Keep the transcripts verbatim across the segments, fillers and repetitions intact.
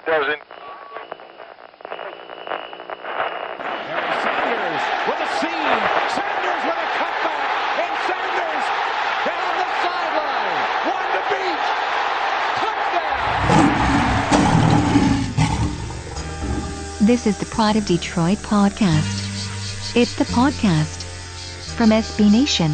doesn't. Barry Sanders with a seam. Sanders with a cutback. And Sanders down the sideline. One to beat. Touchdown. This is the Pride of Detroit podcast. It's the podcast from S B Nation.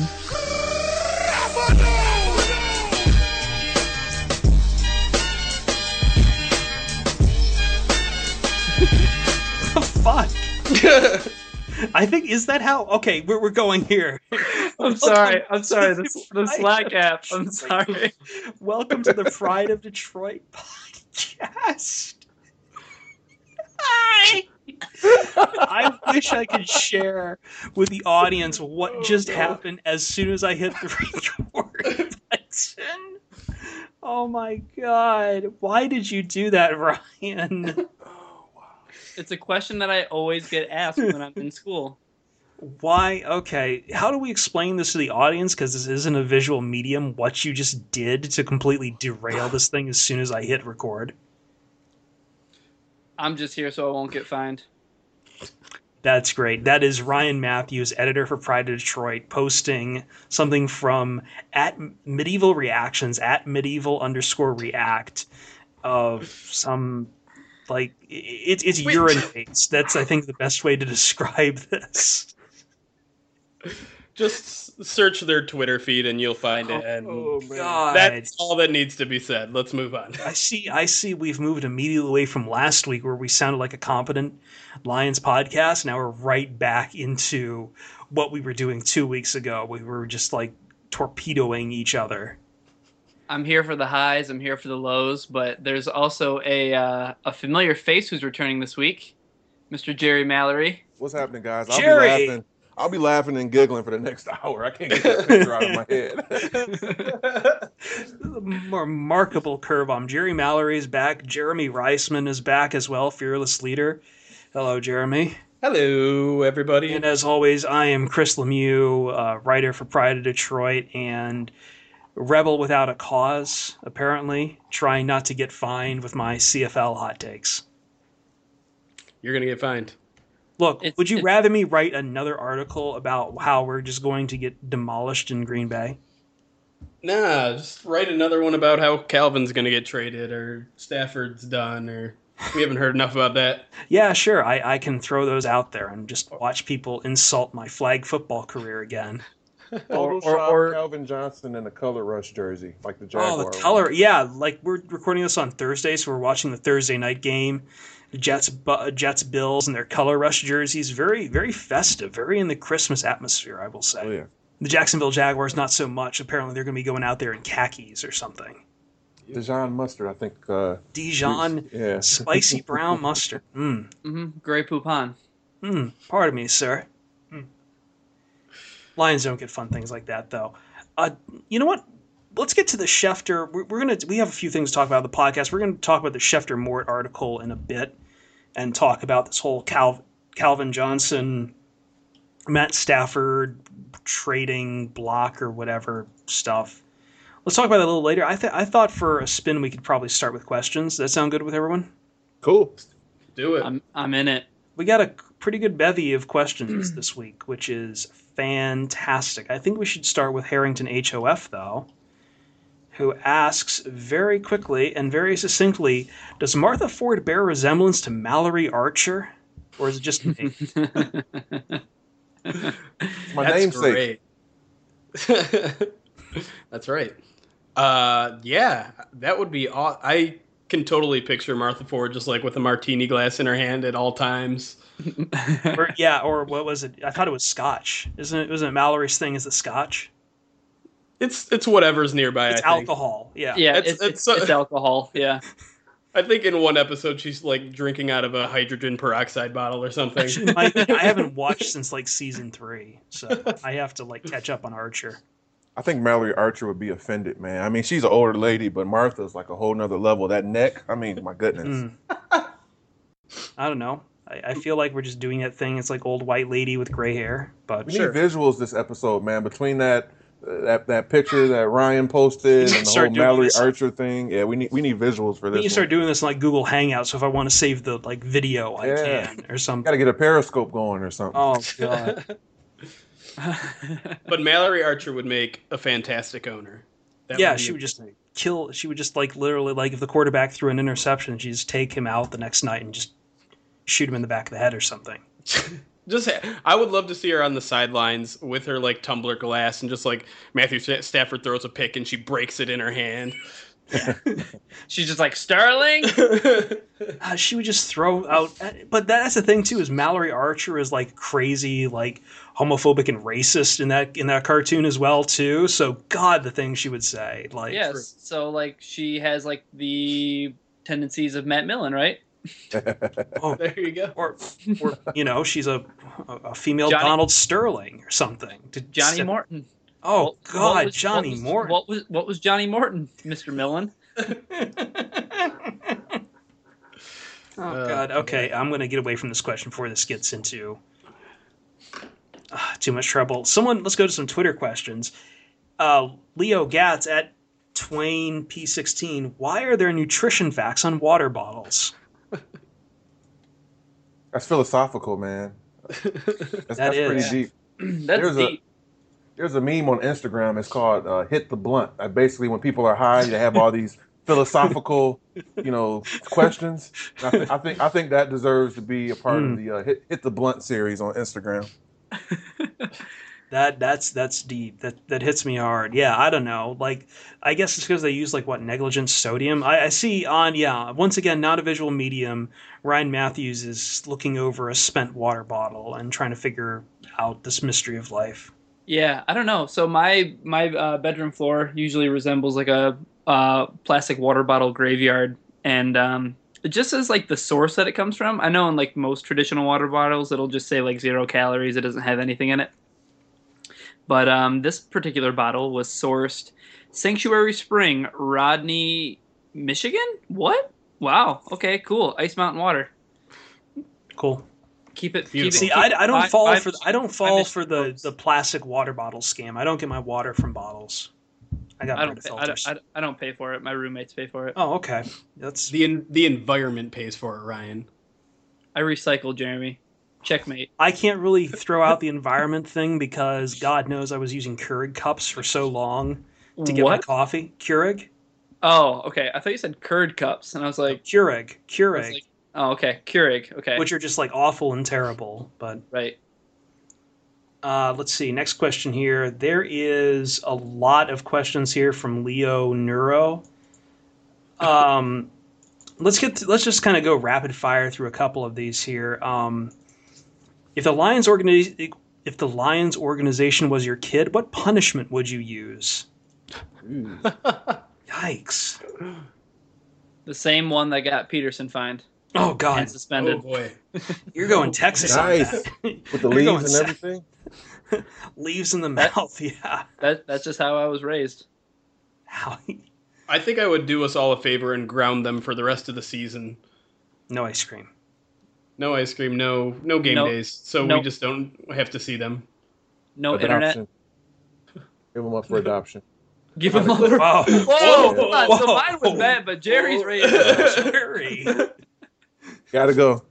Fuck. I think, is that how? Okay, we're, we're going here. I'm sorry. I'm sorry. The, the Slack app. I'm sorry. Welcome to the Pride of Detroit podcast. Hi. I wish I could share with the audience what just happened as soon as I hit the record button. Oh my god. Why did you do that, Ryan? It's a question that I always get asked when I'm in school. Why? Okay. How do we explain this to the audience? Because this isn't a visual medium. What you just did to completely derail this thing as soon as I hit record. I'm just here so I won't get fined. That's great. That is Ryan Matthews, editor for Pride of Detroit, posting something from at Medieval Reactions, at medieval underscore react, of some, like, it's it's Wait. urine face. That's, I think, the best way to describe this. Just search their Twitter feed and you'll find it. And Oh, God. that's all that needs to be said. Let's move on. I see. I see. We've moved immediately away from last week, where we sounded like a competent Lions podcast. Now we're right back into what we were doing two weeks ago. We were just like torpedoing each other. I'm here for the highs. I'm here for the lows. But there's also a uh, a familiar face who's returning this week, Mister Jerry Mallory. What's happening, guys? I'll Jerry! be laughing. I'll be laughing and giggling for the next hour. I can't get that picture out of my head. Remarkable curve on Jerry Mallory is back. Jeremy Reisman is back as well. Fearless leader. Hello, Jeremy. Hello, everybody. And as always, I am Chris Lemieux, uh, writer for Pride of Detroit and rebel without a cause, apparently, trying not to get fined with my C F L hot takes. You're going to get fined. Look, It's- would you it's- rather me write another article about how we're just going to get demolished in Green Bay? Nah, just write another one about how Calvin's going to get traded or Stafford's done, or we haven't heard enough about that. Yeah, sure. I, I can throw those out there and just watch people insult my flag football career again. Photoshop or- or- Calvin Johnson in a color rush jersey, like the Oh, Jaguar. the one. color. Yeah, like we're recording this on Thursday, so we're watching the Thursday night game. The Jets, Bu- Jets, Bills, and their color rush jerseys. Very, very festive. Very in the Christmas atmosphere, I will say. Oh, yeah. The Jacksonville Jaguars, not so much. Apparently, they're going to be going out there in khakis or something. Dijon mustard, I think. Uh, Dijon yeah. spicy brown mustard. Mmm. Mm-hmm. Grey Poupon. Hmm. Pardon me, sir. Hmm. Lions don't get fun things like that, though. Uh, you know what? Let's get to the Schefter. We're, we're gonna. We have a few things to talk about on the podcast. We're going to talk about the Schefter Mort article in a bit, and talk about this whole Cal, Calvin Johnson, Matt Stafford trading block or whatever stuff. Let's talk about that a little later. I th- I thought for a spin we could probably start with questions. Does that sound good with everyone? Cool. Do it. I'm I'm in it. We got a pretty good bevy of questions this week, which is fantastic. I think we should start with Harrington H O F, though, who asks very quickly and very succinctly, does Martha Ford bear resemblance to Mallory Archer? Or is it just me? It's my That's namesake. great. That's right. Uh, yeah, that would be aw- I can totally picture Martha Ford just like with a martini glass in her hand at all times. or, yeah, or what was it? I thought it was Scotch. Isn't it? Wasn't it Mallory's thing is the Scotch? It's it's whatever's nearby. It's I think. alcohol. Yeah. Yeah, It's- it's, it's, it's, uh, it's alcohol. Yeah. I think in one episode she's like drinking out of a hydrogen peroxide bottle or something. She might be. I haven't watched since like season three, so I have to like catch up on Archer. I think Mallory Archer would be offended, man. I mean, she's an older lady, but Martha's like a whole nother level. That neck, I mean, my goodness. Mm. I don't know. I, I feel like we're just doing that thing. It's like old white lady with gray hair. But We sure. need visuals this episode, man. Between that that that picture that Ryan posted and the whole Start doing Mallory this. Archer thing. Yeah, we need we need visuals for We this. can start one. doing this in like Google Hangouts. So if I want to save the like video, I Yeah. can or something. Got to get a Periscope going or something. Oh god. But Mallory Archer would make a fantastic owner. That Yeah, be she would just amazing. kill. She would just like literally like if the quarterback threw an interception, she'd just take him out the next night and just shoot him in the back of the head or something. Just, I would love to see her on the sidelines with her like tumbler glass and just like Matthew Stafford throws a pick and she breaks it in her hand. She's just like, Sterling? Uh, she would just throw out. But that's the thing too is Mallory Archer is like crazy, like homophobic and racist in that in that cartoon as well too. So God, the things she would say, like Yes. So, like, she has, like, the tendencies of Matt Millen, right? oh, There you go. or or you know she's a a female Johnny- Donald Sterling or something. To Johnny step- Morton. Oh What- God, what was- Johnny what was, Morton. What was what was Johnny Morton, Mister Millen? Oh Uh, God. Okay, I'm gonna get away from this question before this gets into uh, too much trouble. Someone, let's go to some Twitter questions. Uh, Leo Gatz at Twain P sixteen. Why are there nutrition facts on water bottles? That's philosophical, man. That's, that's is. pretty deep. That's There's a- deep. There's a meme on Instagram. It's called uh, "Hit the Blunt." Uh, basically, when people are high, they have all these philosophical, you know, questions. And I, th- I think I think that deserves to be a part Mm. of the uh, "Hit Hit the Blunt" series on Instagram. That that's that's deep. That that hits me hard. Yeah, I don't know. Like, I guess it's because they use like what negligent sodium. I, I see on yeah. Once again, not a visual medium. Ryan Matthews is looking over a spent water bottle and trying to figure out this mystery of life. Yeah, I don't know. So my my uh, bedroom floor usually resembles like a uh, plastic water bottle graveyard, and um, it just says like the source that it comes from. I know in like most traditional water bottles, it'll just say like zero calories. It doesn't have anything in it. But um, this particular bottle was sourced Sanctuary Spring, Rodney, Michigan. What? Wow. Okay. Cool. Ice Mountain water. Cool. Keep it. Keep it Beautiful. See, keep I, it I don't five- fall five- for I don't five fall inch for the, strokes. the plastic water bottle scam. I don't get my water from bottles. I got I Brita don't. Pay, I, filters. don't, I don't- I don't pay for it. My roommates pay for it. Oh, okay. That's The en- the environment pays for it, Ryan. I recycle, Jeremy. Checkmate. I can't really throw out the environment thing because God knows I was using Keurig cups for so long to get my What? coffee. Keurig, Oh, okay. I thought you said curd cups, and I was like, Keurig, I was Keurig, like, oh, okay, Keurig. Okay, which are just like awful and terrible. But right. uh, let's see. Next question here. There is a lot of questions here from Leo Neuro. Um, let's get. To, let's just kind of go rapid fire through a couple of these here. Um, if the Lions organi- if the Lions organization was your kid, what punishment would you use? Yikes! The same one that got Peterson fined Oh and God, Oh suspended. boy. you're going Texas on Nice. that. With the You're going leaves and sa- everything. Leaves in the mouth. Yeah. That that's just how I was raised. How? I think I would do us all a favor and ground them for the rest of the season. No ice cream. No ice cream, no no game No- days, so no- we just don't have to see them. No internet. Adoption. Give them up for adoption. Give him a Wow. Whoa, Whoa. hold on. So Whoa. mine was bad, but Jerry's raised. Jerry. Gotta go.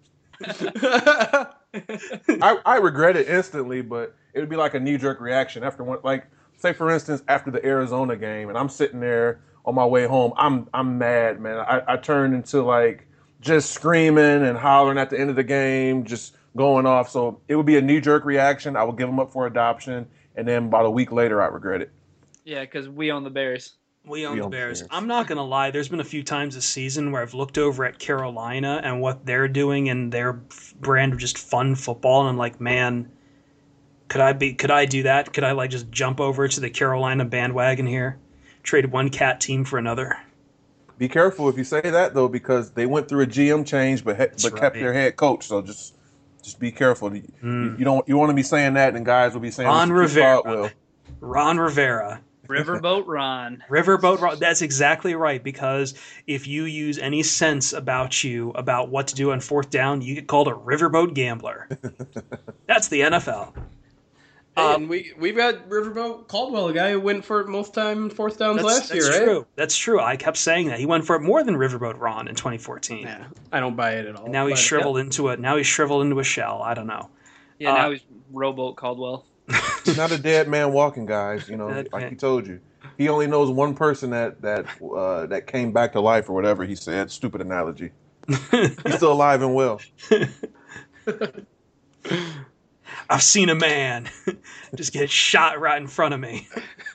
I, I regret it instantly, but it would be like a knee jerk reaction after one. Like, say for instance, after the Arizona game, and I'm sitting there on my way home. I'm I'm mad, man. I, I turned into like just screaming and hollering at the end of the game, just going off. So it would be a knee jerk reaction. I would give them up for adoption, and then about a week later, I regret it. Yeah, because we own the Bears. We own We the own the Bears. Bears. I'm not going to lie. There's been a few times this season where I've looked over at Carolina and what they're doing and their f- brand of just fun football, and I'm like, man, could I be? Could I do that? Could I like just jump over to the Carolina bandwagon here, trade one cat team for another? Be careful if you say that though, because they went through a G M change, but he, but kept right. their head coach. So just just be careful. You, Mm. you don't you want to be saying that, and guys will be saying Ron we should keep Rivera. Caldwell. Ron Rivera. Riverboat Ron. Riverboat Ron. That's exactly right, because if you use any sense about you about what to do on fourth down, you get called a riverboat gambler. That's the N F L. Hey, Uh, and we we've got Riverboat Caldwell, a guy who went for it most time fourth downs That's, last that's year, right? true. That's true. I kept saying that. He went for it more than Riverboat Ron in twenty fourteen. Yeah, I don't buy it at all. And now he's But- shriveled into a now he's shriveled into a shell. I don't know. Yeah, Uh, now he's Rowboat Caldwell. He's not a dead man walking, guys. You know, Dead like man. he told you. He only knows one person that that uh, that came back to life or whatever he said. Stupid analogy. He's still alive and well. I've seen a man just get shot right in front of me.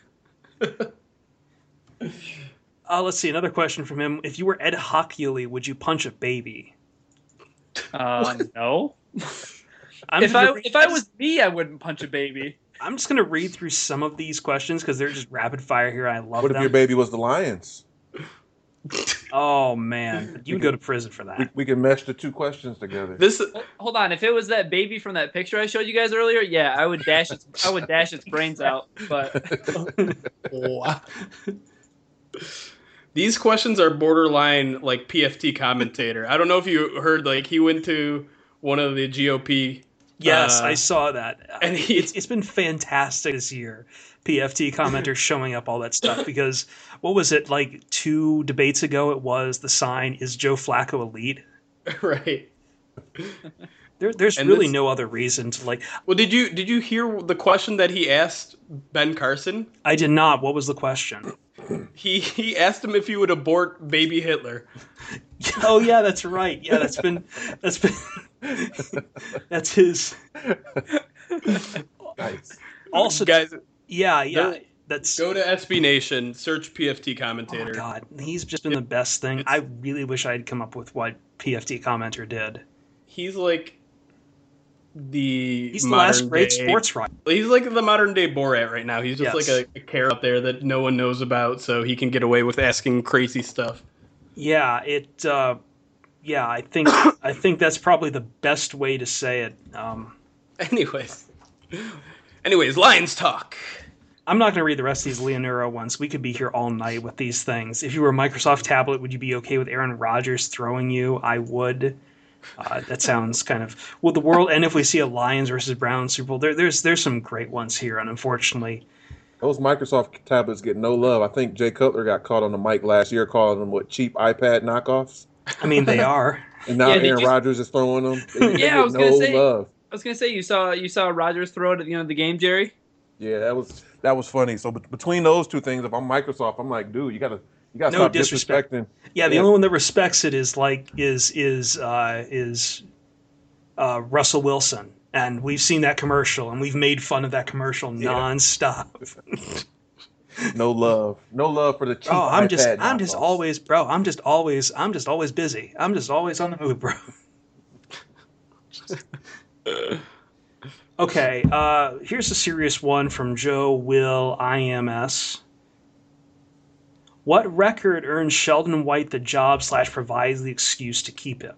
Uh, let's see, another question from him. If you were Ed Hockley, would you punch a baby? Uh, no. I'm If gonna I read- if I was me, I wouldn't punch a baby. I'm just going to read through some of these questions because they're just rapid fire here. I love What if them. your baby was the Lions? Oh, man. You go to prison for We, that. we can mesh the two questions together. This Hol- Hold on, if it was that baby from that picture I showed you guys earlier, yeah, I would dash its I would dash its brains out. But Wow. These questions are borderline like P F T commentator. I don't know if you heard, like he went to one of the G O P. Yes, uh, I saw that. and he- it's, it's been fantastic this year. P F T commenters showing up all that stuff because what was it like two debates ago? It was the sign is Joe Flacco elite. Right. There, there's And really this- no other reason to like. Well, did you did you hear the question that he asked Ben Carson? I did not. What was the question? He he asked him if he would abort baby Hitler. Oh yeah, that's right. Yeah, that's been that's been that's his. Nice. Also, Guys, yeah, yeah. there- That's go to S B Nation, search P F T oh commentator. god, he's just been the best thing. It's- I really wish I'd come up with what P F T commenter did. He's like the He's the modern last great day, sports writer. He's like the modern day Borat right now. He's just Yes. like a, a carrot out there that no one knows about, so he can get away with asking crazy stuff. Yeah, it. Uh, yeah, I think I think that's probably the best way to say it. Um, Anyways, anyways, Lions talk. I'm not going to read the rest of these Leonero ones. We could be here all night with these things. If you were a Microsoft tablet, would you be okay with Aaron Rodgers throwing you? I would. Uh, that sounds kind of will the world end if we see a Lions versus Browns Super Bowl? There, there's there's some great ones here, and unfortunately, Those Microsoft tablets get no love. I think Jay Cutler got caught on the mic last year calling them what cheap iPad knockoffs, I mean they are. and now Yeah, did Aaron you- Rodgers is throwing them. They, they Yeah, I get was no gonna say- love. I was gonna say you saw you saw Rogers throw it at the end of the game, Jerry. Yeah, that was that was funny. So bet- between those two things, if I'm Microsoft, I'm like, dude, you gotta you gotta No stop disrespect. disrespecting. Yeah, the Yeah. only one that respects it is like is is uh, is uh, Russell Wilson, and we've seen that commercial, and we've made fun of that commercial Yeah. nonstop. No love, no love for the cheap. Oh, I'm just iPad I'm just knockoffs. always bro. I'm just always I'm just always busy. I'm just always on the move, bro. Okay, uh, here's a serious one from Joe Will I M S. What record earns Sheldon White the job slash provides the excuse to keep him?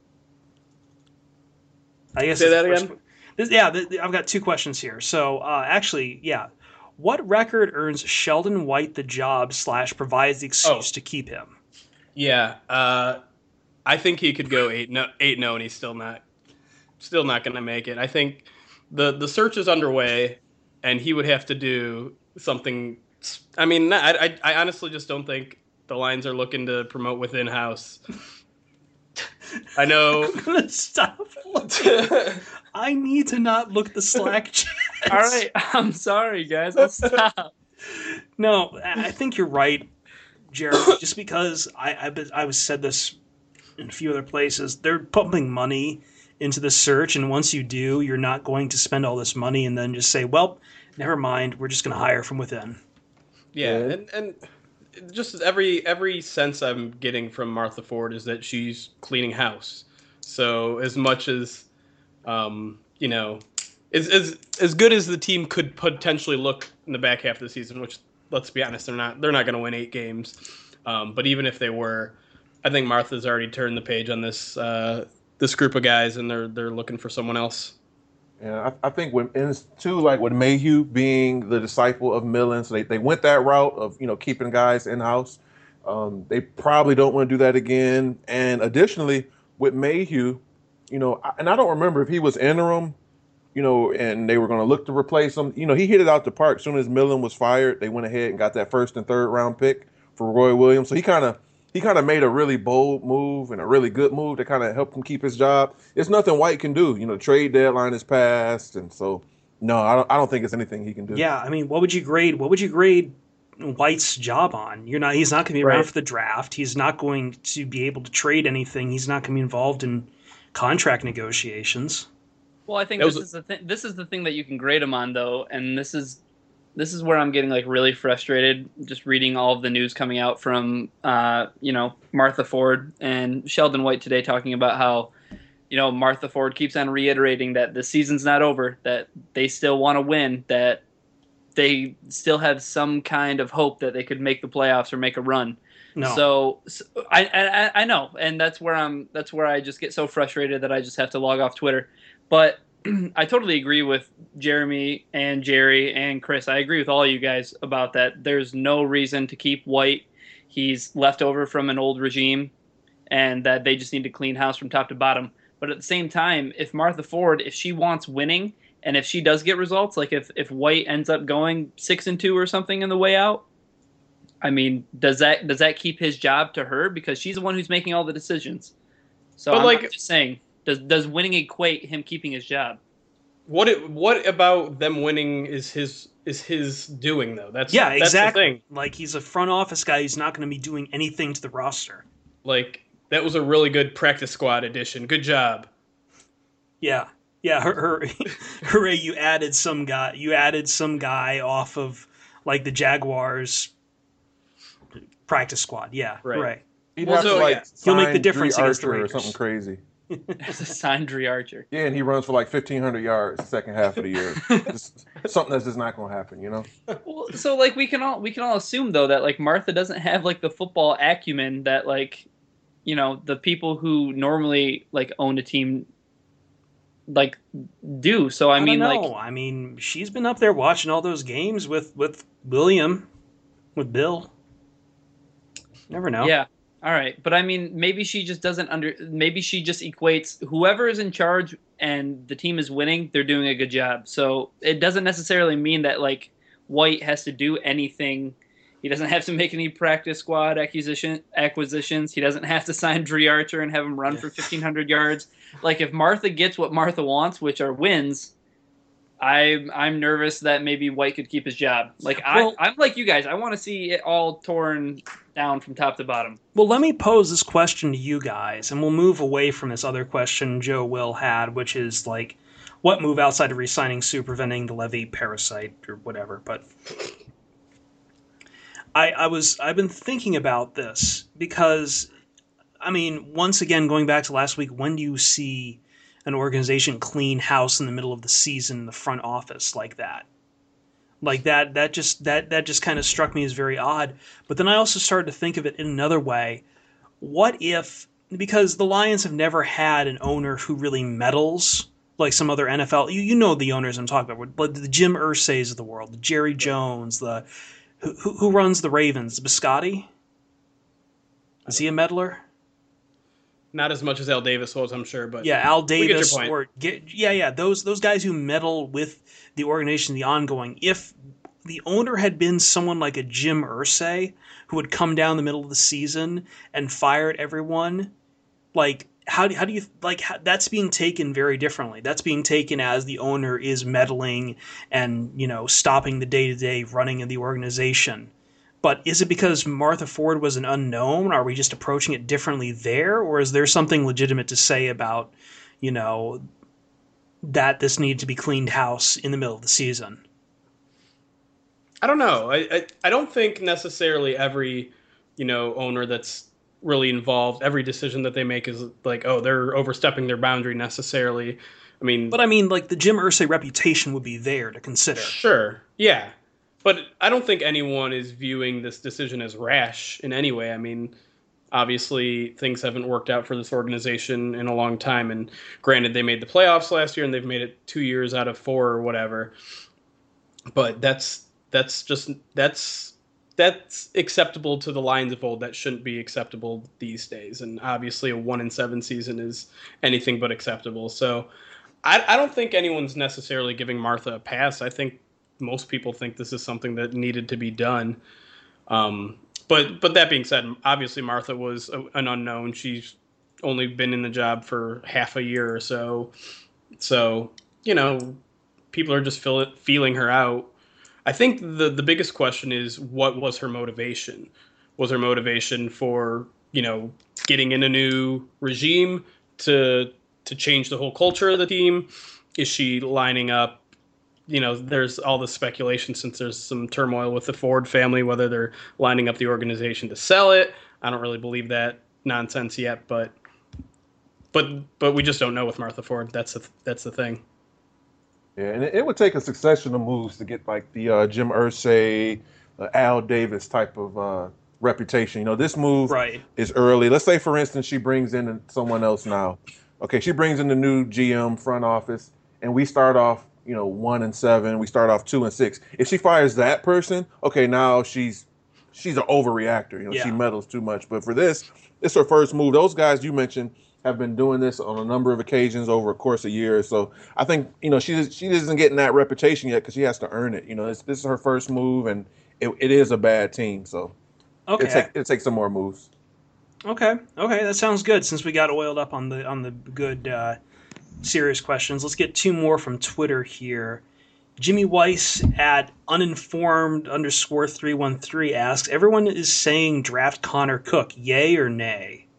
I guess Say that's that the first again? one. This- yeah, th- th- I've got two questions here. So uh, actually, yeah, what record earns Sheldon White the job slash provides the excuse Oh. to keep him? Yeah, uh, I think he could go eight no, eight no, and he's still not, still not going to make it. I think the the search is underway, and he would have to do something. I mean, I I, I honestly just don't think the Lions are looking to promote within house. I know. I'm gonna stop. looking. I need to not look at the Slack chat. All right, I'm sorry, guys. I'll stop. No, I I think you're right, Jared. Just because I I, been- I was said this in a few other places, they're pumping money into the search, and once you do, you're not going to spend all this money and then just say, "Well, never mind. We're just going to hire from within." Yeah, Yeah. and and just every every sense I'm getting from Martha Ford is that she's cleaning house. So as much as um, you know, as as as good as the team could potentially look in the back half of the season, which let's be honest, they're not they're not going to win eight games. Um, but even if they were, I think Martha's already turned the page on this uh, this group of guys, and they're they're looking for someone else. Yeah, I, I think when and it's too like with Mayhew being the disciple of Millen, so they, they went that route of you know keeping guys in house. Um, they probably don't want to do that again. And additionally, with Mayhew, you know, I- and I don't remember if he was interim, you know, and they were going to look to replace him. You know, he hit it out the park. As soon as Millen was fired, they went ahead and got that first and third round pick for Roy Williams. So he kind of he kind of made a really bold move and a really good move that kind of helped him keep his job. It's nothing White can do. You know, the trade deadline is passed, and so no, I don't. I don't think it's anything he can do. Yeah, I mean, what would you grade? What would you grade White's job on? You're not. He's not going to be around Right. for the draft. He's not going to be able to trade anything. He's not going to be involved in contract negotiations. Well, I think That this was- is the thing. This is the thing that you can grade him on, though, and this is this is where I'm getting like really frustrated just reading all of the news coming out from uh, you know Martha Ford and Sheldon White today talking about how you know Martha Ford keeps on reiterating that the season's not over, that they still want to win, that they still have some kind of hope that they could make the playoffs or make a run. No. So, so I, I I know, and that's where I'm. That's where I just get so frustrated that I just have to log off Twitter. But I totally agree with Jeremy and Jerry and Chris. I agree with all you guys about that. There's no reason to keep White. He's left over from an old regime, and that they just need to clean house from top to bottom. But at the same time, if Martha Ford, if she wants winning, and if she does get results, like if, if White ends up going six and two or something in the way out, I mean, does that does that keep his job to her? Because she's the one who's making all the decisions. So But, I'm like- not just saying, does does winning equate him keeping his job? What it, what about them winning is his is his doing though? That's Yeah, that's exactly. the thing. Like, he's a front office guy. He's not going to be doing anything to the roster. Like that was a really good practice squad addition. Good job. Yeah, yeah. Her, her, hooray! You added some guy. You added some guy off of like the Jaguars practice squad. Yeah, Right. right. He'd Well, have so, to like yeah. He'll make the sign difference Dree against the Archer or Raiders. something crazy. There's a signed Dree Archer. Yeah, and he runs for like fifteen hundred yards the second half of the year. Just something that's just not going to happen, you know? Well, so like we can all we can all assume though that like Martha doesn't have like the football acumen that like you know the people who normally like own a team like do. So I, I mean don't like know. I mean, she's been up there watching all those games with with William, with Bill. Never know. yeah. All right, but I mean, maybe she just doesn't under. Maybe she just equates whoever is in charge and the team is winning, they're doing a good job. So it doesn't necessarily mean that like White has to do anything. He doesn't have to make any practice squad acquisition acquisitions. He doesn't have to sign Dree Archer and have him run for fifteen hundred yards. Like if Martha gets what Martha wants, which are wins, I'm I'm nervous that maybe White could keep his job. Like Well- I I'm like you guys. I want to see it all torn down from top to bottom. Well, let me pose this question to you guys, and we'll move away from this other question Joe Will had, which is like, what move outside of re-signing Sue preventing the Levy parasite or whatever? But I, I was I've been thinking about this because, I mean, once again, going back to last week, when do you see an organization clean house in the middle of the season in the front office like that? Like that, that just that that just kind of struck me as very odd. But then I also started to think of it in another way. What if, because the Lions have never had an owner who really meddles like some other N F L. You, you know the owners I'm talking about, but the Jim Irsay's of the world, the Jerry Jones, the who, who runs the Ravens, Biscotti. Is he a meddler? Not as much as Al Davis was, I'm sure, but Yeah, Al get your Davis point. or get, yeah, yeah, those those guys who meddle with the organization, the ongoing. If the owner had been someone like a Jim Irsay who would come down the middle of the season and fired everyone, like how do how do you like how, that's being taken very differently. That's being taken as the owner is meddling and, you know, stopping the day-to-day running of the organization. But is it because Martha Ford was an unknown? Are we just approaching it differently there? Or is there something legitimate to say about, you know, that this needed to be cleaned house in the middle of the season? I don't know. I, I I don't think necessarily every, you know, owner that's really involved, every decision that they make is like, oh, they're overstepping their boundary necessarily. I mean, But I mean, like, the Jim Irsay reputation would be there to consider. sure, yeah. But I don't think anyone is viewing this decision as rash in any way. I mean, obviously things haven't worked out for this organization in a long time. And granted, they made the playoffs last year and they've made it two years out of four or whatever. But that's that's just that's that's acceptable to the Lions of old. That shouldn't be acceptable these days. And obviously a one and seven season is anything but acceptable. So I, I don't think anyone's necessarily giving Martha a pass. I think most people think this is something that needed to be done. Um, but but that being said, obviously Martha was a, an unknown. She's only been in the job for half a year or so. So, you know, people are just feel, feeling her out. I think the, the biggest question is, what was her motivation? Was her motivation for, you know, getting in a new regime to to change the whole culture of the team? Is she lining up? You know, there's all this speculation since there's some turmoil with the Ford family, whether they're lining up the organization to sell it. I don't really believe that nonsense yet, but but but we just don't know with Martha Ford. That's the that's the thing. Yeah, and it, it would take a succession of moves to get like the uh, Jim Irsay, uh, Al Davis type of uh, reputation. You know, this move Right. is early. Let's say, for instance, she brings in someone else now. Okay, she brings in the new G M front office, and we start off, you know, one and seven. We start off two and six. If she fires that person, okay, now she's she's an overreactor. You know, Yeah. she meddles too much. But for this, it's her first move. Those guys you mentioned have been doing this on a number of occasions over a course of years. So I think, you know, she she isn't getting that reputation yet because she has to earn it. You know, this, this is her first move, and it, it is a bad team. So Okay. it take it takes some more moves. Okay, okay, that sounds good. Since we got oiled up on the on the good uh, serious questions, let's get two more from Twitter here. Jimmy Weiss at uninformed underscore three one three asks, everyone is saying draft Connor Cook, yay or nay?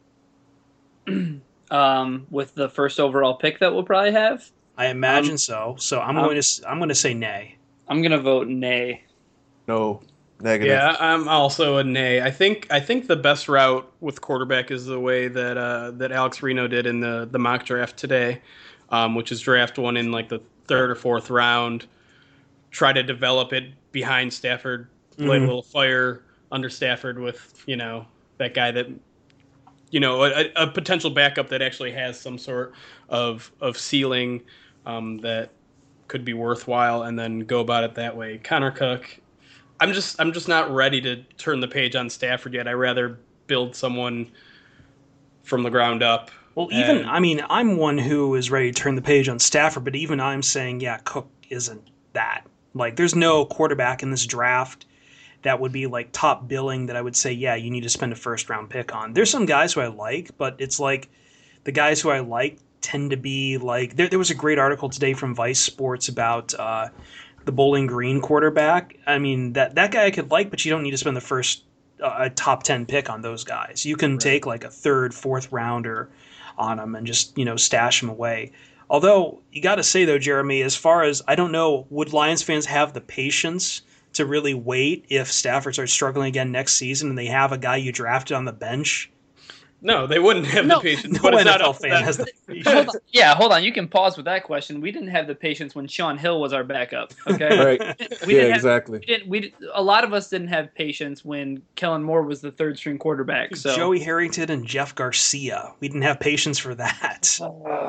Um, with the first overall pick that we'll probably have, I imagine Um, so. So I'm um, going to s- I'm going to say nay. I'm gonna vote nay. No, negative. Yeah, I'm also a nay. I think I think the best route with quarterback is the way that uh, that Alex Reno did in the, the mock draft today, um, which is draft one in like the third or fourth round. Try to develop it behind Stafford, light Mhm. a little fire under Stafford with, you know, that guy that, you know, a, a potential backup that actually has some sort of of ceiling um, that could be worthwhile, and then go about it that way. Connor Cook, I'm just I'm just not ready to turn the page on Stafford yet. I rather build someone from the ground up. Well, even, And- I mean, I'm one who is ready to turn the page on Stafford, but even I'm saying, yeah, Cook isn't that. Like, there's no quarterback in this draft that would be like top billing that I would say, yeah, you need to spend a first round pick on. There's some guys who I like, but it's like the guys who I like tend to be like, there, there was a great article today from Vice Sports about uh, the Bowling Green quarterback. I mean, that, that guy I could like, but you don't need to spend the first uh, a top ten pick on those guys. You can take like a third, fourth rounder on them and just, you know, stash them away. Although, you got to say, though, Jeremy, as far as, I don't know, would Lions fans have the patience to really wait if Stafford starts struggling again next season and they have a guy you drafted on the bench? No, they wouldn't have No, the patience. No but it's N not F L up to fan them. has the Hold patience. on. Yeah, hold on. You can pause with that question. We didn't have the patience when Sean Hill was our backup. Okay. Right. We yeah, didn't have, exactly. we didn't. We a lot of us didn't have patience when Kellen Moore was the third string quarterback. So Joey Harrington and Jeff Garcia. We didn't have patience for that.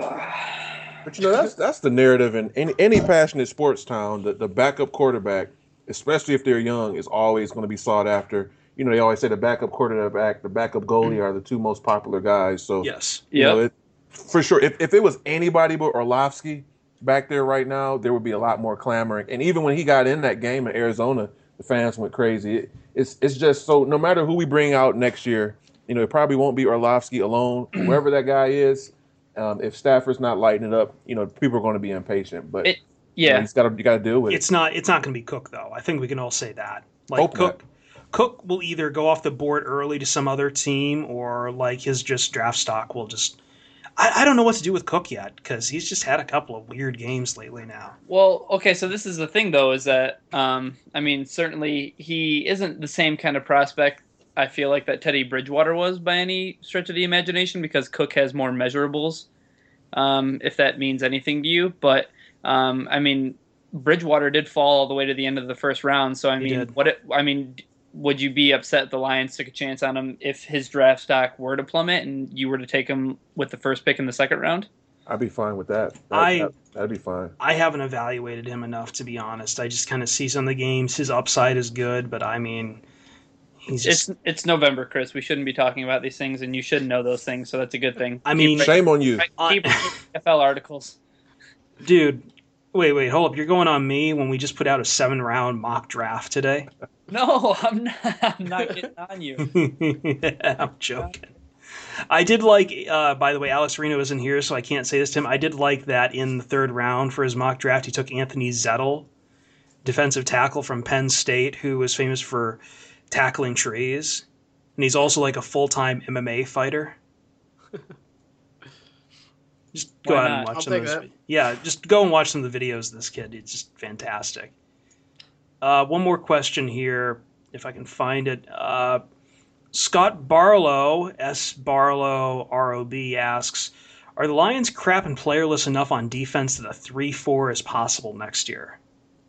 But you know, that's that's the narrative in any, any passionate sports town. The, the backup quarterback, especially if they're young, is always going to be sought after. You know, they always say the backup quarterback, the backup goalie are the two most popular guys. So, Yes. you know, Yep. it, for sure, if, if it was anybody but Orlovsky back there right now, there would be a lot more clamoring. And even when he got in that game in Arizona, the fans went crazy. It, it's it's just so no matter who we bring out next year, you know, it probably won't be Orlovsky alone. Whoever that guy is, um, if Stafford's not lighting it up, you know, people are going to be impatient. But It- you know, yeah, you just got to you got to deal with it. It's not. It's not going to be Cook though. I think we can all say that. Like Hope Cook, Cook will either go off the board early to some other team, or like his just draft stock will just. I, I don't know what to do with Cook yet because he's just had a couple of weird games lately now. Well, okay, so this is the thing, though, is that, um, I mean, certainly he isn't the same kind of prospect, I feel like, that Teddy Bridgewater was by any stretch of the imagination, because Cook has more measurables, um, if that means anything to you. But, um, I mean, Bridgewater did fall all the way to the end of the first round, so, I He mean, did. what? It, I mean, would you be upset the Lions took a chance on him if his draft stock were to plummet and you were to take him with the first pick in the second round? I'd be fine with that. That I- that, that'd be fine. I haven't evaluated him enough to be honest. I just kind of see some of the games. His upside is good, but I mean, he's just. It's it's November, Chris. We shouldn't be talking about these things, and you should know those things, so that's a good thing. I mean, Shame on you. Keep, keep N F L articles. Dude, wait, wait, hold up. You're going on me when we just put out a seven round mock draft today? No, I'm not. I'm not getting on you. I'm joking. I did like, uh, by the way, Alex Reno isn't here, so I can't say this to him. I did like that in the third round for his mock draft, he took Anthony Zettel, defensive tackle from Penn State, who was famous for tackling trees. And he's also like a full-time M M A fighter. Just go Why out not? and watch I'll some of take those. that. Yeah, just go and watch some of the videos of this kid. It's just fantastic. Uh, one more question here, if I can find it. Uh, Scott Barlow, S. Barlow, R O B, asks, are the Lions crap and playerless enough on defense that a three four is possible next year?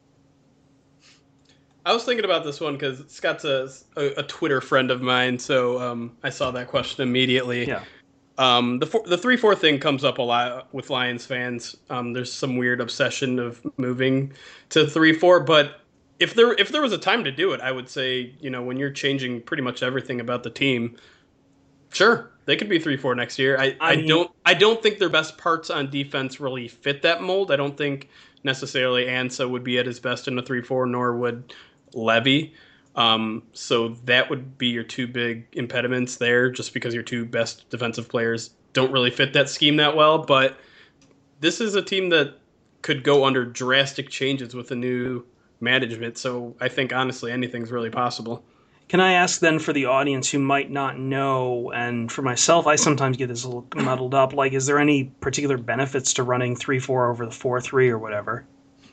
I was thinking about this one because Scott's a, a, a Twitter friend of mine, so um, I saw that question immediately. Yeah. Um, the four, the three four thing comes up a lot with Lions fans. Um, there's some weird obsession of moving to three four, but if there if there was a time to do it, I would say, you know, when you're changing pretty much everything about the team, sure, they could be three four next year. I, I I, mean- don't I don't think their best parts on defense really fit that mold. I don't think necessarily Ansa would be at his best in a three four, nor would Levy. Um, so that would be your two big impediments there, just because your two best defensive players don't really fit that scheme that well. But this is a team that could go under drastic changes with the new management. So I think, honestly, anything's really possible. Can I ask then for the audience who might not know, and for myself, I sometimes get this a little muddled up, like, is there any particular benefits to running three four over the four three or whatever?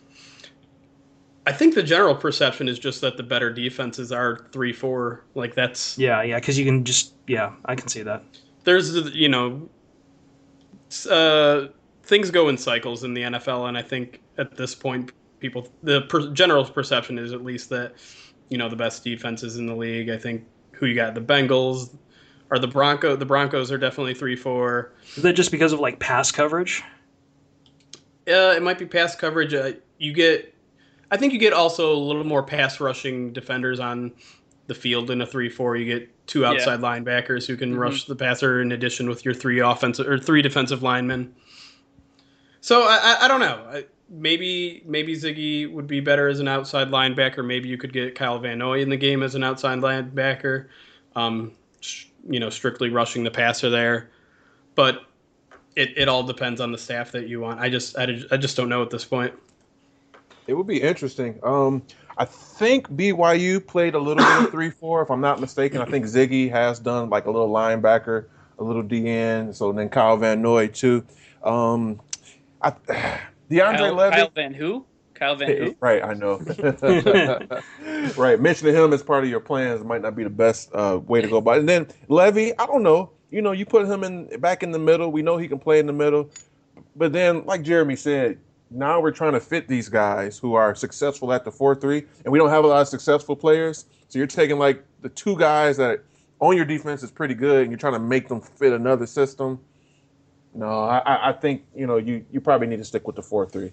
I think the general perception is just that the better defenses are three four. Like, that's... Yeah, yeah, because you can just, yeah, I can see that. There's, you know... Uh, things go in cycles in the N F L, and I think at this point, people... The per, general perception is at least that, you know, the best defenses in the league. I think who you got, the Bengals... Or the Bronco. The Broncos are definitely three four. Is that just because of, like, pass coverage? Uh, it might be pass coverage. Uh, you get... I think you get also a little more pass rushing defenders on the field in a three four. You get two outside yeah. linebackers who can mm-hmm. rush the passer in addition with your three offensive or three defensive linemen. So I, I, I don't know. I, maybe maybe Ziggy would be better as an outside linebacker. Maybe you could get Kyle Van Noy in the game as an outside linebacker. Um, sh- you know, strictly rushing the passer there. But it, it all depends on the staff that you want. I just I, I just don't know at this point. It would be interesting. Um, I think B Y U played a little bit of three four, if I'm not mistaken. I think Ziggy has done like a little linebacker, a little D N, so then Kyle Van Noy too. Um, I, DeAndre Kyle, Levy. Kyle Van who? Kyle Van who? Right, I know. Right, mentioning him as part of your plans might not be the best uh, way to go about it. And then Levy, I don't know. You know, you put him in back in the middle. We know he can play in the middle. But then, like Jeremy said, now we're trying to fit these guys who are successful at the four three, and we don't have a lot of successful players. So you're taking like the two guys that on your defense is pretty good, and you're trying to make them fit another system. No, I, I think, you know, you, you probably need to stick with the four three.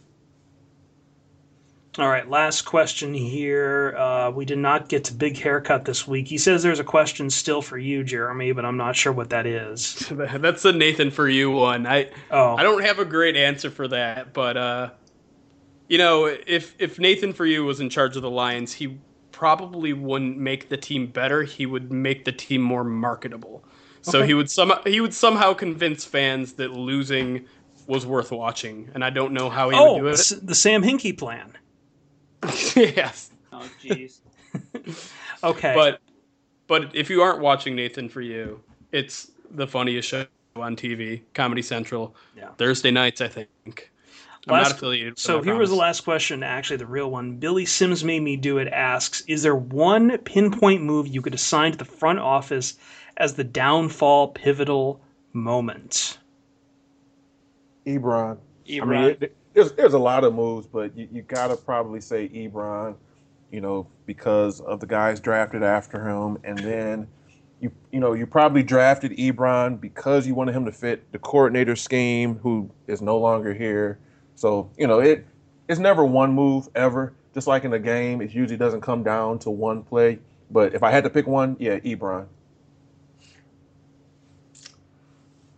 All right, last question here. Uh, we did not get to Big Haircut this week. He says there's a question still for you, Jeremy, but I'm not sure what that is. That's the Nathan for you one. I oh. I don't have a great answer for that, but uh, you know, if if Nathan for you was in charge of the Lions, he probably wouldn't make the team better. He would make the team more marketable. So Okay. he would some he would somehow convince fans that losing was worth watching, and I don't know how he oh, would do it. the, the Sam Hinkie plan. Yes. Oh, jeez. Okay. But but if you aren't watching Nathan for you, it's the funniest show on T V, Comedy Central. Yeah. Thursday nights, I think. I'm Last- not affiliated with So it, I here was the promise. last question, actually the real one. Billy Sims Made Me Do It asks, is there one pinpoint move you could assign to the front office as the downfall pivotal moment? Ebron. Ebron. I mean, it, there's there's a lot of moves, but you, you got to probably say Ebron, you know, because of the guys drafted after him. And then, you you know, you probably drafted Ebron because you wanted him to fit the coordinator scheme, who is no longer here. So, you know, it it's never one move ever. Just like in a game, it usually doesn't come down to one play. But if I had to pick one, yeah, Ebron.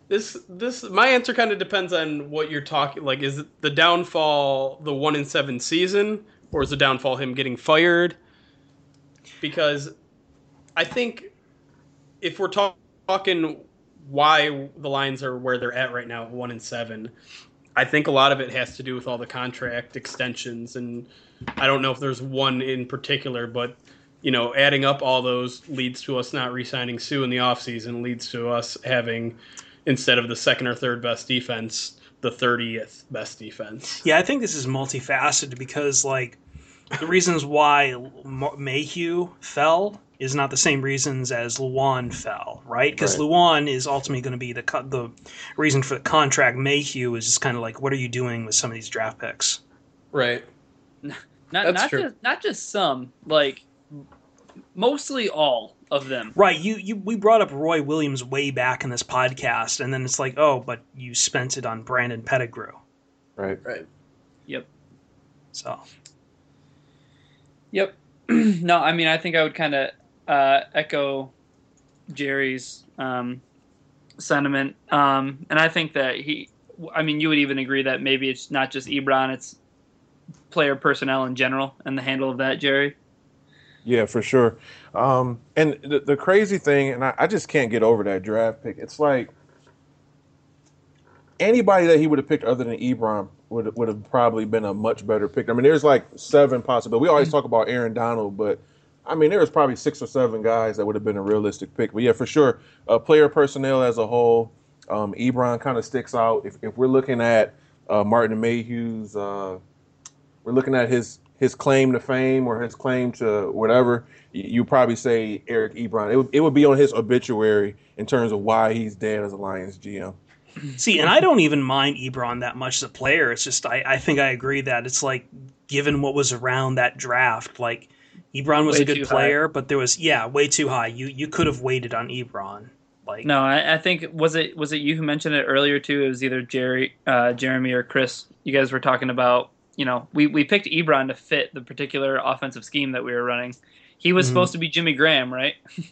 This this my answer kind of depends on what you're talking. Like, is it the downfall the one in seven season, or is the downfall him getting fired? Because I think if we're talk, talking why the Lions are where they're at right now, at one and seven, I think a lot of it has to do with all the contract extensions, and I don't know if there's one in particular, but you know, adding up all those leads to us not re-signing Sue in the offseason, leads to us having, instead of the second or third best defense, the thirtieth best defense. Yeah, I think this is multifaceted because, like, the reasons why Mayhew fell is not the same reasons as Luan fell, right? Because Right. Luan is ultimately going to be the co- the reason for the contract. Mayhew is just kind of like, what are you doing with some of these draft picks? Right. Not That's not true. just not just some, like mostly all of them. Right. You, you we brought up Roy Williams way back in this podcast, and then it's like, oh, but you spent it on Brandon Pettigrew. Right. Right. Yep. So Yep. No, I mean, I think I would kind of uh, echo Jerry's um, sentiment, um, and I think that he. I mean, you would even agree that maybe it's not just Ebron; it's player personnel in general, and the handle of that, Jerry. Yeah, for sure. Um, and the, the crazy thing, and I, I just can't get over that draft pick. It's like anybody that he would have picked other than Ebron would would have probably been a much better pick. I mean, there's like seven possible. We always talk about Aaron Donald, but I mean, there was probably six or seven guys that would have been a realistic pick. But yeah, for sure, uh, player personnel as a whole, um, Ebron kind of sticks out. If if we're looking at uh, Martin Mayhew's, uh, we're looking at his his claim to fame or his claim to whatever, you, you probably say Eric Ebron. It would, it would be on his obituary in terms of why he's dead as a Lions G M. see, and I don't even mind Ebron that much as a player. It's just I, I think I agree that it's like, given what was around that draft, like Ebron was Way a good too player, but there was yeah way too high. You you could have waited on Ebron. Like No, I, I think was it was it you who mentioned it earlier too? It was either Jerry, uh, Jeremy, or Chris. You guys were talking about, you know, we, we picked Ebron to fit the particular offensive scheme that we were running. He was Mhm. supposed to be Jimmy Graham, right?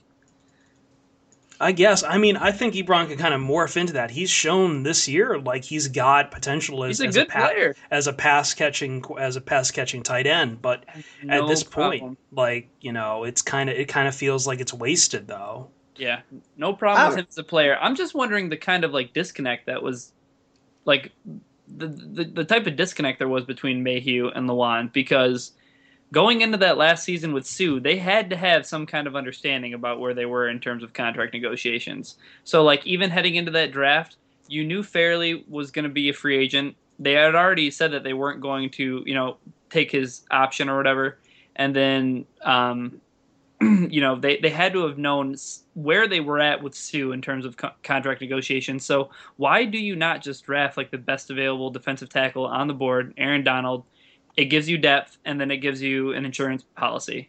I guess I mean I think Ebron can kind of morph into that. He's shown this year like he's got potential as, He's a as good a pa- player. as a pass catching as a pass catching tight end, but No at this problem. point, like you know, it's kind of it kind of feels like it's wasted though. Yeah, no problem I with him as a player. I'm just wondering the kind of like disconnect that was, like, the the, the type of disconnect there was between Mayhew and Luan, because going into that last season with Sue, they had to have some kind of understanding about where they were in terms of contract negotiations. So, like, even heading into that draft, you knew Fairley was going to be a free agent. They had already said that they weren't going to, you know, take his option or whatever. And then, um, you know, they, they had to have known where they were at with Sue in terms of co- contract negotiations. So why do you not just draft, like, the best available defensive tackle on the board, Aaron Donald? It gives you depth, and then it gives you an insurance policy.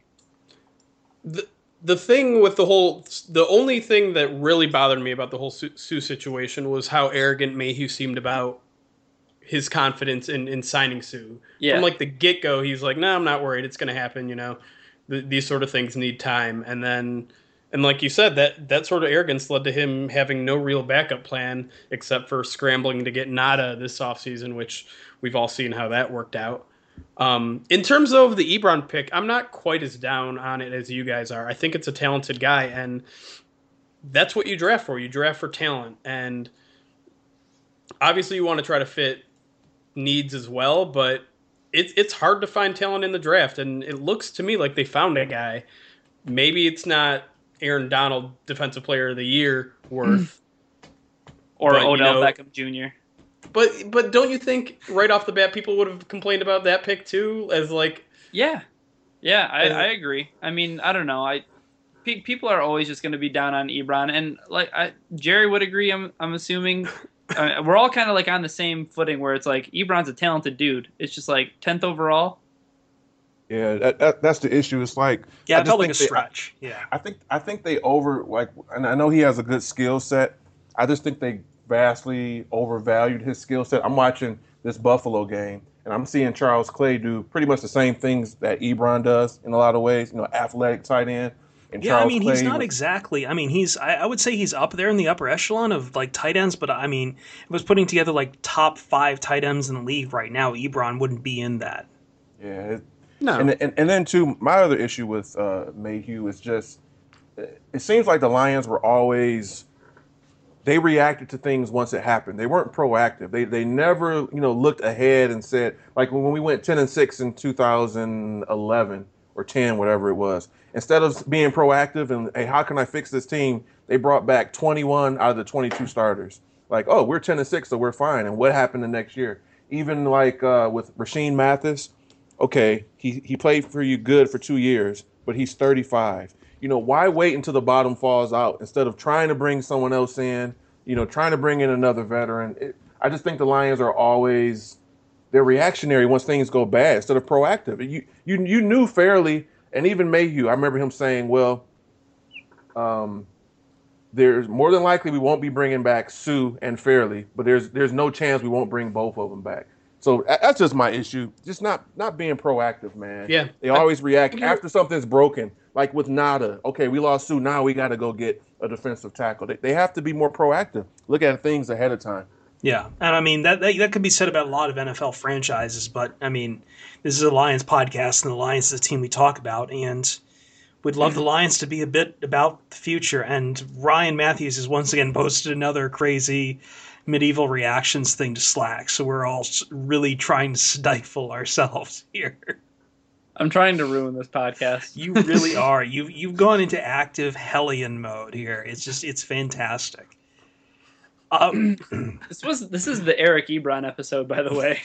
The the thing with the whole, the only thing that really bothered me about the whole Sue, Sue situation was how arrogant Mayhew seemed about his confidence in, in signing Sue. Yeah. From like the get go, he's like, "No, I'm not worried. It's going to happen. You know, Th- these sort of things need time." And then, and like you said, that that sort of arrogance led to him having no real backup plan except for scrambling to get Nada this offseason, which we've all seen how that worked out. Um, in terms of the Ebron pick, I'm not quite as down on it as you guys are. I think it's a talented guy, and that's what you draft for. You draft for talent, and obviously you want to try to fit needs as well, but it's it's hard to find talent in the draft, and it looks to me like they found a guy. Maybe it's not Aaron Donald, Defensive Player of the Year worth, Or but, you Odell know, Beckham Junior but but don't you think right off the bat people would have complained about that pick too? As like, Yeah. Yeah, I, As- I agree. I mean, I don't know. I pe- people are always just going to be down on Ebron, and like I, Jerry would agree. I'm I'm assuming uh, we're all kind of like on the same footing where it's like Ebron's a talented dude. It's just like tenth overall. Yeah, that, that, that's the issue. It's like Yeah, I it just felt like a think they- stretch. Yeah. I think I think they over like, and I know he has a good skill set. I just think they vastly overvalued his skill set. I'm watching this Buffalo game, and I'm seeing Charles Clay do pretty much the same things that Ebron does in a lot of ways. You know, athletic tight end. and Yeah, Charles I mean, Clay he's not was- exactly. I mean, he's. I, I would say he's up there in the upper echelon of like tight ends, but I mean, if it was putting together like top five tight ends in the league right now, Ebron wouldn't be in that. Yeah. It, No. And, and and then too, my other issue with uh, Mayhew is just it seems like the Lions were always they reacted to things once it happened. They weren't proactive. They they never you know looked ahead and said like when we went ten and six in two thousand eleven or ten, whatever it was. Instead of being proactive and hey, how can I fix this team? They brought back twenty-one out of the twenty-two starters. Like, oh, we're ten and six, so we're fine. And what happened the next year? Even like uh, with Rashean Mathis, okay, he he played for you good for two years, but he's thirty-five. You know, why wait until the bottom falls out instead of trying to bring someone else in? You know, trying to bring in another veteran. It, I just think the Lions are always they're reactionary once things go bad instead of proactive. You you you knew Fairley and even Mayhew. I remember him saying, "Well, um, there's more than likely we won't be bringing back Sue and Fairley, but there's there's no chance we won't bring both of them back." So that's just my issue. Just not not being proactive, man. Yeah. They always react you're- after something's broken. Like with Nada. Okay, we lost Sue. Now we got to go get a defensive tackle. They, they have to be more proactive. Look at things ahead of time. Yeah, and I mean that, that that could be said about a lot of N F L franchises, but I mean, this is a Lions podcast, and the Lions is the team we talk about, and we'd love the Lions to be a bit about the future. And Ryan Matthews has once again posted another crazy medieval reactions thing to Slack, so we're all really trying to stifle ourselves here. I'm trying to ruin this podcast. You really are. You've you've gone into active Hellion mode here. It's just it's fantastic. Um, This was this is the Eric Ebron episode, by the way.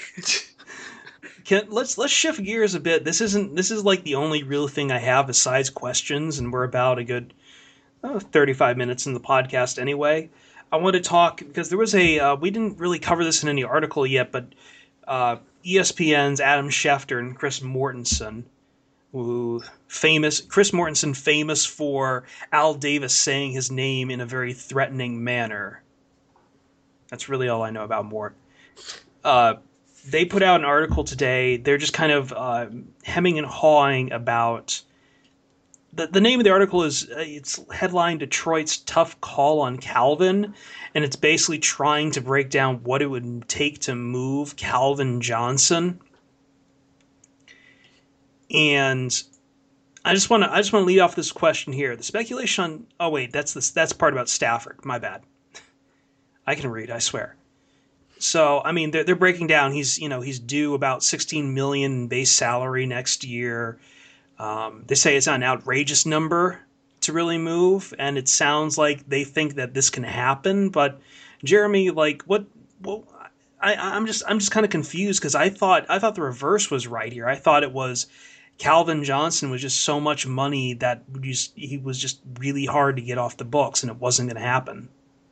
Can, let's let's shift gears a bit. This isn't this is like the only real thing I have besides questions, and we're about a good uh, thirty-five minutes in the podcast anyway. I want to talk because there was a uh, we didn't really cover this in any article yet, but uh, E S P N's Adam Schefter and Chris Mortensen, who famous Chris Mortensen famous for Al Davis saying his name in a very threatening manner. That's really all I know about Mort. Uh, they put out an article today. They're just kind of uh, hemming and hawing about the the name of the article is uh, it's headlined Detroit's tough call on Calvin, and it's basically trying to break down what it would take to move Calvin Johnson. And I just want to I just want to lead off this question here. The speculation on oh wait that's this that's part about Stafford. My bad. I can read, I swear. So, I mean, they're, they're breaking down. He's, you know, he's due about sixteen million dollars base salary next year. Um, they say it's not an outrageous number to really move, and it sounds like they think that this can happen. But Jeremy, like, what? Well, I, I'm just, I'm just kind of confused because I thought, I thought the reverse was right here. I thought it was Calvin Johnson was just so much money that just, he was just really hard to get off the books, and it wasn't going to happen.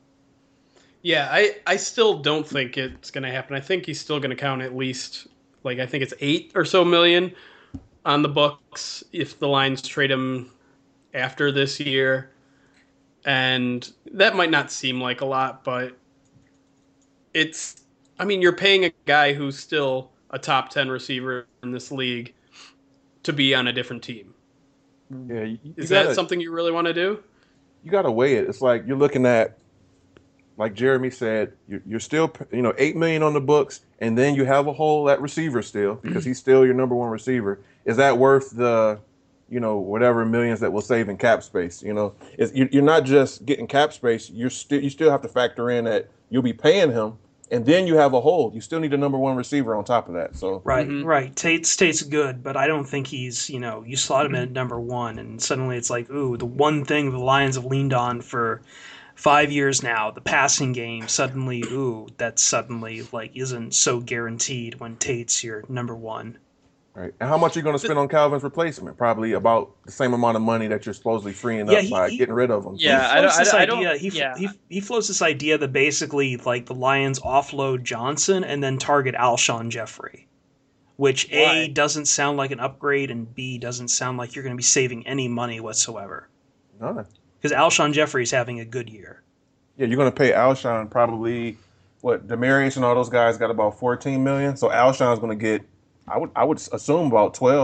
Yeah, I, I still don't think it's going to happen. I think he's still going to count at least, like, I think it's eight or so million on the books if the Lions trade him after this year. And that might not seem like a lot, but it's, I mean, you're paying a guy who's still a top ten receiver in this league to be on a different team. Yeah, you, you Is gotta, that something you really want to do? You got to weigh it. It's like you're looking at, like Jeremy said, you're, you're still, you know, eight million on the books, and then you have a hole at receiver still because he's still your number one receiver. Is that worth the, you know, whatever millions that we'll save in cap space? You know, it's, you're not just getting cap space. You're still, you still have to factor in that you'll be paying him, and then you have a hole. You still need a number one receiver on top of that. So right, Mhm. right. Tate's Tate's good, but I don't think he's, you know, you slot him at number one, and suddenly it's like, ooh, the one thing the Lions have leaned on for five years now, the passing game, suddenly, ooh, that suddenly like isn't so guaranteed when Tate's your number one. right. And how much are you going to spend on Calvin's replacement? Probably about the same amount of money that you're supposedly freeing Yeah, up he- by he- getting rid of him. Yeah, he I don't- floats this I don't- idea. He, yeah. he he floats this idea that basically like the Lions offload Johnson and then target Alshon Jeffrey, which A Why? doesn't sound like an upgrade and B doesn't sound like you're going to be saving any money whatsoever. None. Because Alshon Jeffrey is having a good year. Yeah, you're going to pay Alshon probably what Demarius and all those guys got about fourteen million. So Alshon's going to get, I would I would assume about twelve.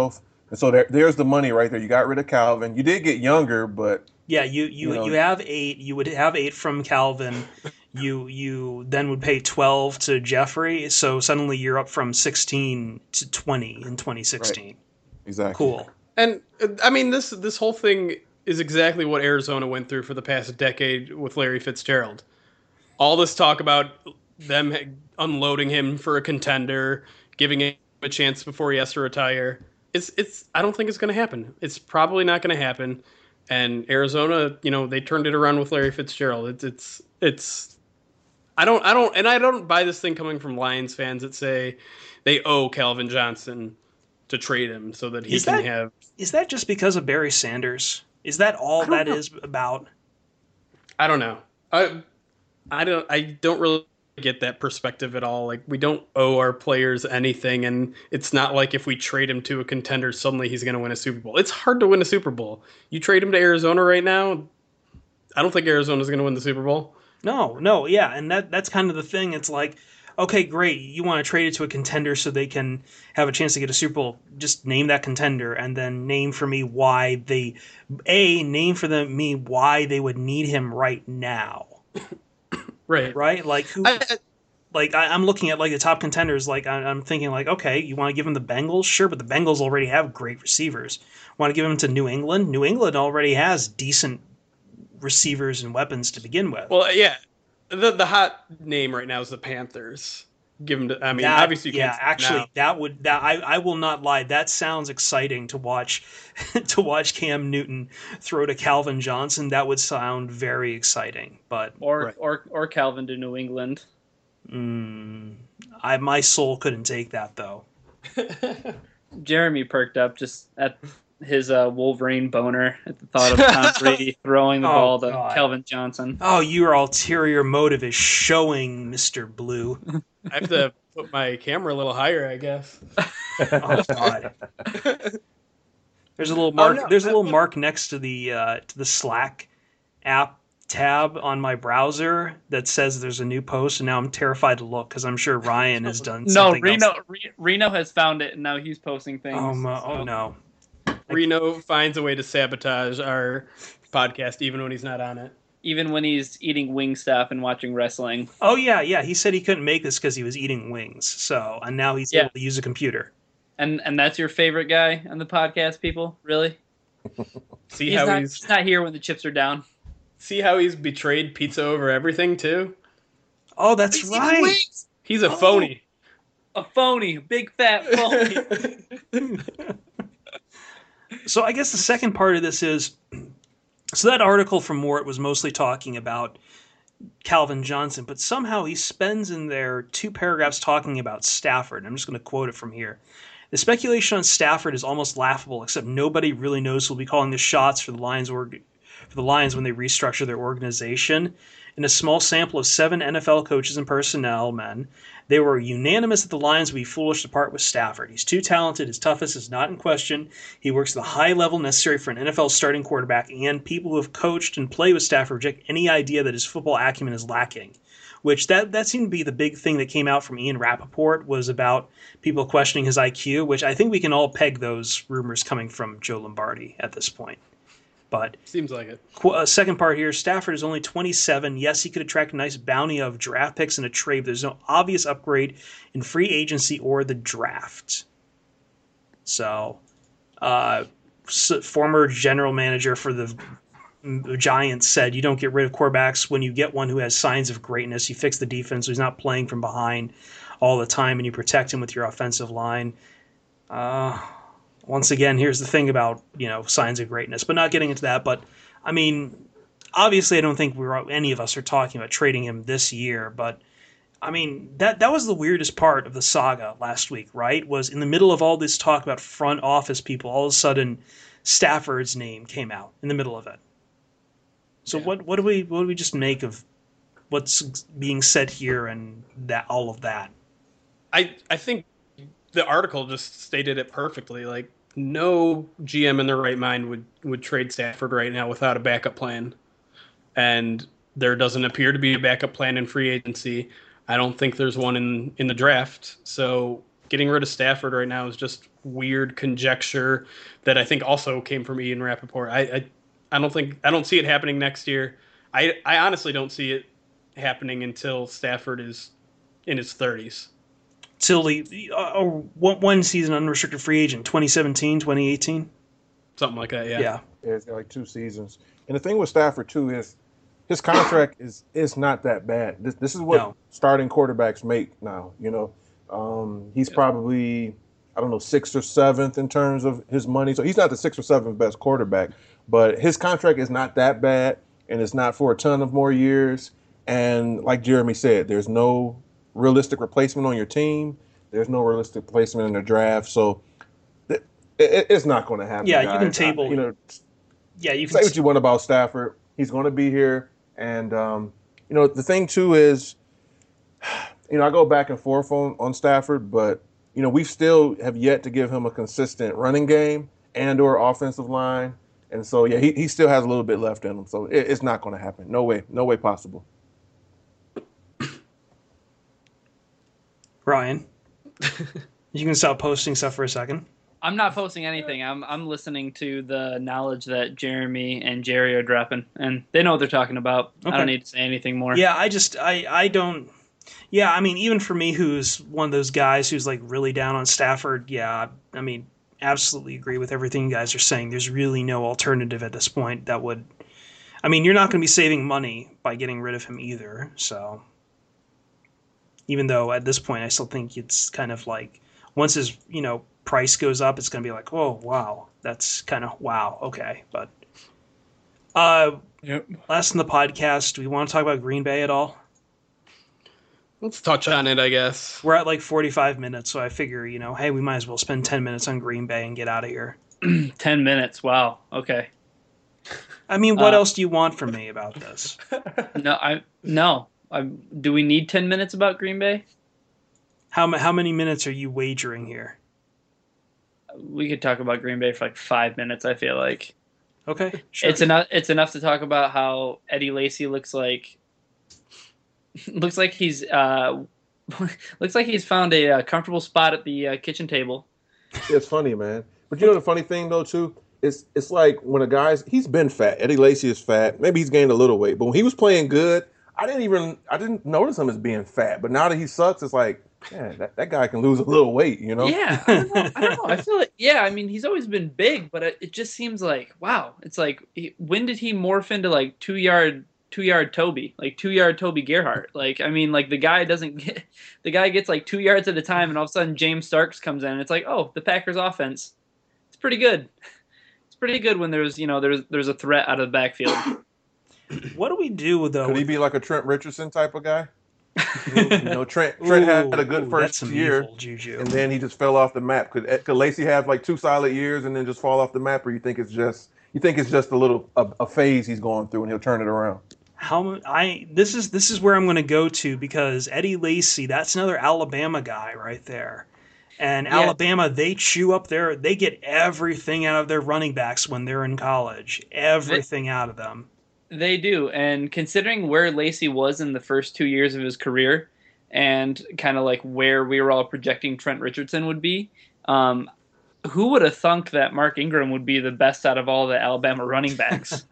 And so there, there's the money right there. You got rid of Calvin. You did get younger, but Yeah, you you, You know- you have eight. You would have eight from Calvin. You you then would pay twelve to Jeffrey. So suddenly you're up from sixteen to twenty in twenty sixteen. exactly. Cool. And uh, I mean, this this whole thing is exactly what Arizona went through for the past decade with Larry Fitzgerald. All this talk about them ha- unloading him for a contender, giving him a chance before he has to retire. It's it's. I don't think it's going to happen. It's probably not going to happen. And Arizona, you know, they turned it around with Larry Fitzgerald. It's it's it's. I don't I don't and I don't buy this thing coming from Lions fans that say they owe Calvin Johnson to trade him so that he Is can that- have. Is that just because of Barry Sanders? Is that all I don't that know. is about? I don't know. I I don't I don't really get that perspective at all. Like, we don't owe our players anything, and it's not like if we trade him to a contender, suddenly he's going to win a Super Bowl. It's hard to win a Super Bowl. You trade him to Arizona right now, I don't think Arizona's going to win the Super Bowl. No, no, yeah, and that that's kind of the thing. It's like, okay, great, you want to trade it to a contender so they can have a chance to get a Super Bowl. Just name that contender, and then name for me why they, a name for them me why they would need him right now, Right. right? Like who? I, I- like I, I'm looking at like the top contenders. Like I, I'm thinking like, okay, you want to give him the Bengals, sure, but the Bengals already have great receivers. Want to give him to New England? New England already has decent receivers and weapons to begin with. well, yeah. The the hot name right now is the Panthers. Give him to, I mean, That- obviously you yeah, can't say actually, now. that would that I, I will not lie. That sounds exciting to watch to watch Cam Newton throw to Calvin Johnson. That would sound very exciting. But Or Right. or or Calvin to New England. mm, I my soul couldn't take that though. Jeremy perked up just at his uh, Wolverine boner at the thought of Tom Brady throwing the Oh, ball to God. Calvin Johnson. Oh, your ulterior motive is showing, Mister Blue. I have to put my camera a little higher, I guess. Oh God. There's a little mark. no, There's a I- little mark next to the uh, to the Slack app tab on my browser that says there's a new post, and now I'm terrified to look because I'm sure Ryan has done No, something Reno else. Re- Reno has found it and now he's posting things. Oh, my, so- oh no. Reno finds a way to sabotage our podcast even when he's not on it. Even when he's eating wing stuff and watching wrestling. Oh yeah, yeah. He said he couldn't make this because he was eating wings. So and now he's Yeah. able to use a computer. And and that's your favorite guy on the podcast, people? Really? See He's how not, he's he's not here when the chips are down. see how he's betrayed pizza over everything too. Oh, that's He's eating right. wings! He's a Oh. phony. A phony, a big fat phony. So I guess the second part of this is, so that article from Mort was mostly talking about Calvin Johnson, but somehow he spends in there two paragraphs talking about Stafford. I'm just going to quote it from here. The speculation on Stafford is almost laughable, except nobody really knows who'll be calling the shots for the Lions org- for the Lions when they restructure their organization. In a small sample of seven N F L coaches and personnel men, they were unanimous that the Lions would be foolish to part with Stafford. He's too talented. His toughness is not in question. He works at the high level necessary for an N F L starting quarterback, and people who have coached and played with Stafford reject any idea that his football acumen is lacking. Which that, that seemed to be the big thing that came out from Ian Rappaport, was about people questioning his I Q, which I think we can all peg those rumors coming from Joe Lombardi at this point. But Seems like it. Qu- uh, second part here, Stafford is only twenty-seven. Yes, he could attract a nice bounty of draft picks in a trade, but there's no obvious upgrade in free agency or the draft. So, uh, s- former general manager for the mm, Giants said, you don't get rid of quarterbacks when you get one who has signs of greatness. You fix the defense so he's not playing from behind all the time, and you protect him with your offensive line. Uh, once again, here's the thing about, you know, signs of greatness, but not getting into that. But, I mean, obviously I don't think we're any of us are talking about trading him this year, but, I mean, that that was the weirdest part of the saga last week, right? Was in the middle of all this talk about front office people, all of a sudden Stafford's name came out in the middle of it. So Yeah. what what do we what do we just make of what's being said here and that all of that? I I think the article just stated it perfectly. Like, no G M in their right mind would would trade Stafford right now without a backup plan, and there doesn't appear to be a backup plan in free agency. I don't think there's one in in the draft. So getting rid of Stafford right now is just weird conjecture that I think also came from Ian Rappaport. I, I, I don't think I don't see it happening next year. I, I honestly don't see it happening until Stafford is in his thirties. Till the uh, one, one season unrestricted free agent, twenty seventeen, twenty eighteen Something like that, yeah. Yeah. Yeah, it's got like two seasons. And the thing with Stafford too is his contract is is not that bad. This this is what No. starting quarterbacks make now. You know, um, he's probably I don't know sixth or seventh in terms of his money. So he's not the sixth or seventh best quarterback, but his contract is not that bad, and it's not for a ton of more years. And like Jeremy said, there's no realistic replacement on your team. There's no realistic placement in the draft. So it, it, it's not going to happen. Yeah, you guys. can table- I- you know, Yeah, you can say what you want about Stafford. He's going to be here. And, um, you know, the thing, too, is, you know, I go back and forth on, on Stafford, but, you know, we still have yet to give him a consistent running game and or offensive line. And so, yeah, he, he still has a little bit left in him. So it, it's not going to happen. No way. No way possible. Ryan, you can stop posting stuff for a second. I'm not posting anything. I'm I'm listening to the knowledge that Jeremy and Jerry are dropping, and they know what they're talking about. Okay. I don't need to say anything more. Yeah, I just I I don't. Yeah, I mean, even for me, who's one of those guys who's like really down on Stafford. Yeah, I mean, absolutely agree with everything you guys are saying. There's really no alternative at this point that would. I mean, you're not going to be saving money by getting rid of him either. So, even though at this point, I still think it's kind of like once his you know price goes up, it's going to be like, oh wow, that's kind of wow, okay. But uh, Yep. last in the podcast, do we want to talk about Green Bay at all? Let's touch on it, I guess. We're at like forty-five minutes, so I figure, you know, hey, we might as well spend ten minutes on Green Bay and get out of here. Ten minutes. Wow. Okay. I mean, what Uh, else do you want from me about this? No, I no. I, do we need ten minutes about Green Bay? How ma- how many minutes are you wagering here? We could talk about Green Bay for like five minutes. I feel like Okay, sure. it's enough. It's enough to talk about how Eddie Lacy looks like. looks like he's uh, looks like he's found a, uh comfortable spot at the uh, kitchen table. It's funny, man. But you know the funny thing, though, too? It's, it's like when a guy's, he's been fat. Eddie Lacy is fat. Maybe he's gained a little weight. But when he was playing good, I didn't even, I didn't notice him as being fat. But now that he sucks, it's like, man, that, that guy can lose a little weight, you know? Yeah, I don't know. I don't know. I feel like yeah. I mean, he's always been big, but it, it just seems like wow. It's like he, when did he morph into like two yard two yard Toby, like two yard Toby Gerhart? Like I mean, like the guy doesn't get the guy gets like two yards at a time, and all of a sudden James Starks comes in, and it's like oh, the Packers offense, it's pretty good. It's pretty good when there's you know there's there's a threat out of the backfield. What do we do though? Could he with- be like a Trent Richardson type of guy? You know, Trent, Trent had a good Ooh, first that's some year, evil juju. and then he just fell off the map. Could, could Lacy have like two solid years and then just fall off the map, or you think it's just you think it's just a little a, a phase he's going through and he'll turn it around? How I this is this is where I'm going to go to because Eddie Lacy, that's another Alabama guy right there. And Yeah. Alabama, they chew up their they get everything out of their running backs when they're in college. Everything out of them. They do, and considering where Lacy was in the first two years of his career, and kind of like where we were all projecting Trent Richardson would be, um, who would have thunk that Mark Ingram would be the best out of all the Alabama running backs?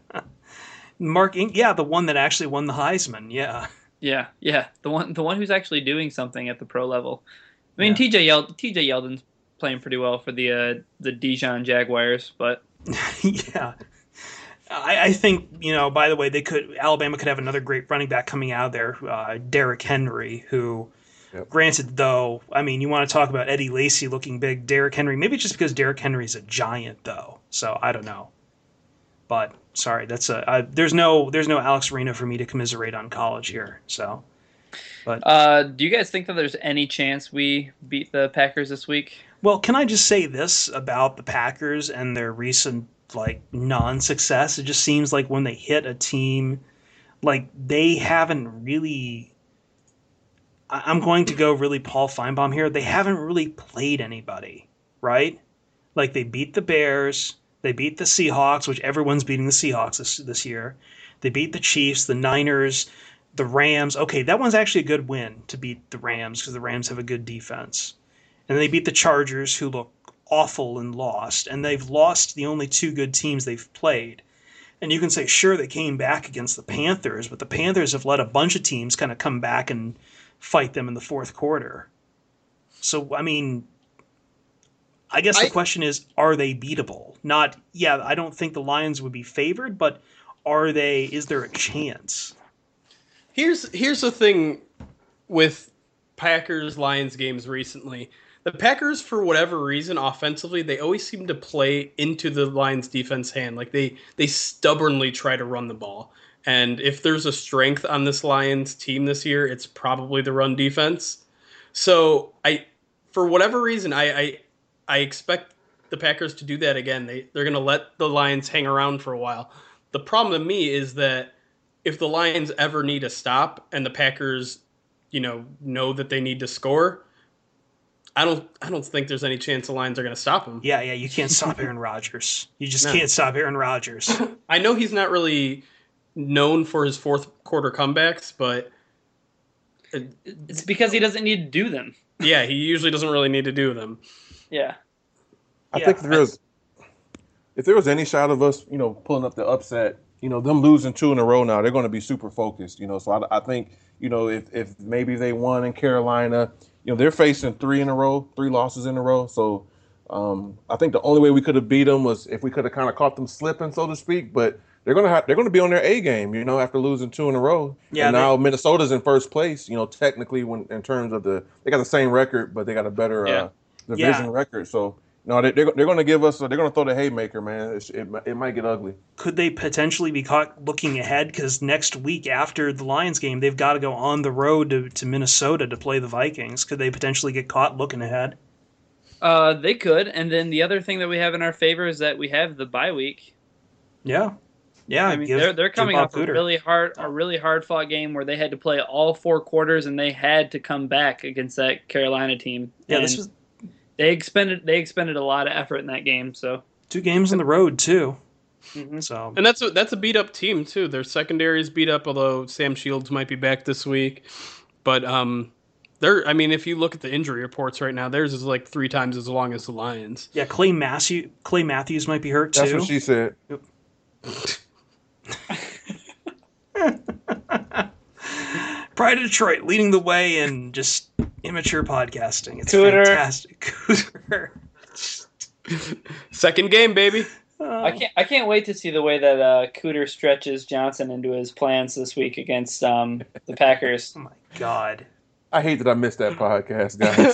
Mark In- yeah, the one that actually won the Heisman. Yeah. yeah, yeah, the one, the one who's actually doing something at the pro level. I mean, Yeah. T J Yel- T J Yeldon's playing pretty well for the uh, the Dijon Jaguars, but yeah. I, I think, you know, by the way, they could Alabama could have another great running back coming out of there, uh, Derrick Henry, who, Yep. granted, though, I mean, you want to talk about Eddie Lacy looking big, Derrick Henry, maybe it's just because Derrick Henry's a giant, though, so I don't know. But, sorry, that's a, I, there's no there's no Alex Arena for me to commiserate on college here, so. But uh, do you guys think that there's any chance we beat the Packers this week? Well, can I just say this about the Packers and their recent like non-success? It just seems like when they hit a team, like they haven't really. I- I'm going to go really Paul Feinbaum here. They haven't really played anybody, right? Like they beat the Bears, they beat the Seahawks, which everyone's beating the Seahawks this, this year. They beat the Chiefs, the Niners, the Rams. Okay, that one's actually a good win to beat the Rams because the Rams have a good defense. and they beat the Chargers, who look awful and lost, and they've lost the only two good teams they've played. And you can say, sure, they came back against the Panthers, but the Panthers have let a bunch of teams kind of come back and fight them in the fourth quarter. So, I mean, I guess the I, question is, are they beatable? Not, yeah, I don't think the Lions would be favored, but are they, is there a chance? Here's here's the thing with Packers-Lions games recently. The Packers, for whatever reason, offensively, they always seem to play into the Lions' defense hand. Like, they, they stubbornly try to run the ball. And if there's a strength on this Lions team this year, it's probably the run defense. So, I, for whatever reason, I I, I expect the Packers to do that again. They, they're going to let the Lions hang around for a while. The problem to me is that if the Lions ever need a stop and the Packers, you know, know that they need to score, I don't I don't think there's any chance the Lions are going to stop him. Yeah, yeah, you can't stop Aaron Rodgers. You just No. can't stop Aaron Rodgers. I know he's not really known for his fourth quarter comebacks, but it, It's because he doesn't need to do them. yeah, he usually doesn't really need to do them. Yeah. I Yeah, think if there was, if there was any shot of us, you know, pulling up the upset, you know, them losing two in a row now, they're going to be super focused, you know. So I, I think, you know, if, if maybe they won in Carolina, you know, they're facing three in a row, three losses in a row. So um, I think the only way we could have beat them was if we could have kind of caught them slipping, so to speak. But they're going to have, they're going to be on their A game, you know, after losing two in a row. Yeah, and they- now Minnesota's in first place, you know, technically when in terms of the, they got the same record, but they got a better Yeah. uh, division Yeah. record. So. No, they, they're, they're going to give us. They're going to throw the haymaker, man. It, it, it might get ugly. Could they potentially be caught looking ahead? Because next week after the Lions game, they've got to go on the road to, to Minnesota to play the Vikings. Could they potentially get caught looking ahead? Uh, they could. And then the other thing that we have in our favor is that we have the bye week. Yeah, yeah. I mean, give- they're they're give coming Bob off a Cooter. really hard a really hard fought game where they had to play all four quarters and they had to come back against that Carolina team. Yeah, And this was they expended they expended a lot of effort in that game. So two games on the road too. Mhm. So And that's a, that's a beat up team too. Their secondary is beat up, although Sam Shields might be back this week. But um, they're I mean, if you look at the injury reports right now, theirs is like three times as long as the Lions. yeah, Clay Matthew, Clay Matthews might be hurt That's too. what she said. Pride of Detroit leading the way in just immature podcasting. It's Cooter. fantastic. Cooter. Second game, baby. I can't I can't wait to see the way that uh, Cooter stretches Johnson into his plans this week against um, the Packers. Oh my god. I hate that I missed that podcast,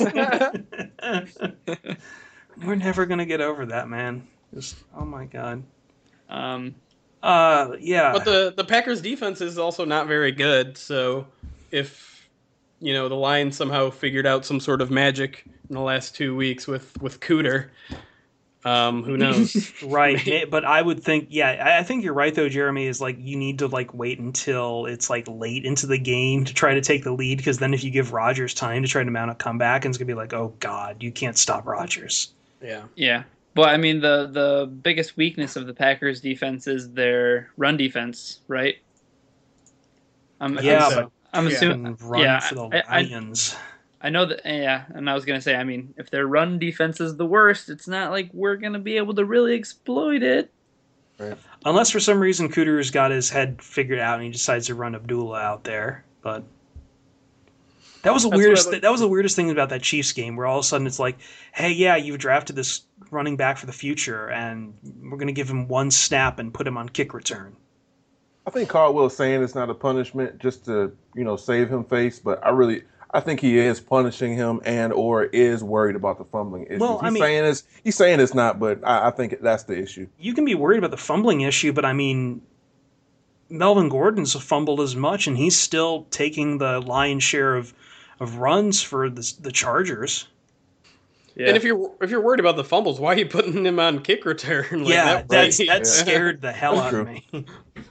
guys. We're never gonna get over that, man. Just oh my god. Um, Uh yeah. But the, the Packers defense is also not very good, so if you know the Lions somehow figured out some sort of magic in the last two weeks with, with Cooter, um, who knows? Right, may- but I would think, yeah, I- I think you're right though, Jeremy. Is like you need to like wait until it's like late into the game to try to take the lead, because then if you give Rodgers time to try to mount a comeback, and it's gonna be like, oh god, you can't stop Rodgers. Yeah. yeah. Well, I mean, the, the biggest weakness of the Packers defense is their run defense, right? I'm, Yeah, I'm, so. I'm Yeah. assuming. And run yeah, for the I- I- Lions. I know that, yeah, and I was gonna say, I mean, if their run defense is the worst, it's not like we're gonna be able to really exploit it. Unless for some reason Cooter's got his head figured out and he decides to run Abdullah out there, but that was the That's weirdest. what I like- That was the weirdest thing about that Chiefs game, where all of a sudden it's like, hey, yeah, you've drafted this running back for the future, and we're going to give him one snap and put him on kick return. I think Caldwell's saying it's not a punishment just to, you know, save him face, but I really, I think he is punishing him and or is worried about the fumbling issue. Well, he's I mean- saying it's he's saying it's not, but I, I think that's the issue. You can be worried about the fumbling issue, but I mean, Melvin Gordon's fumbled as much, and he's still taking the lion's share of of runs for the, the Chargers. Yeah. And if you're if you're worried about the fumbles, why are you putting him on kick return? Like, yeah, that- that's right? that Yeah. scared the hell That's out of true. me.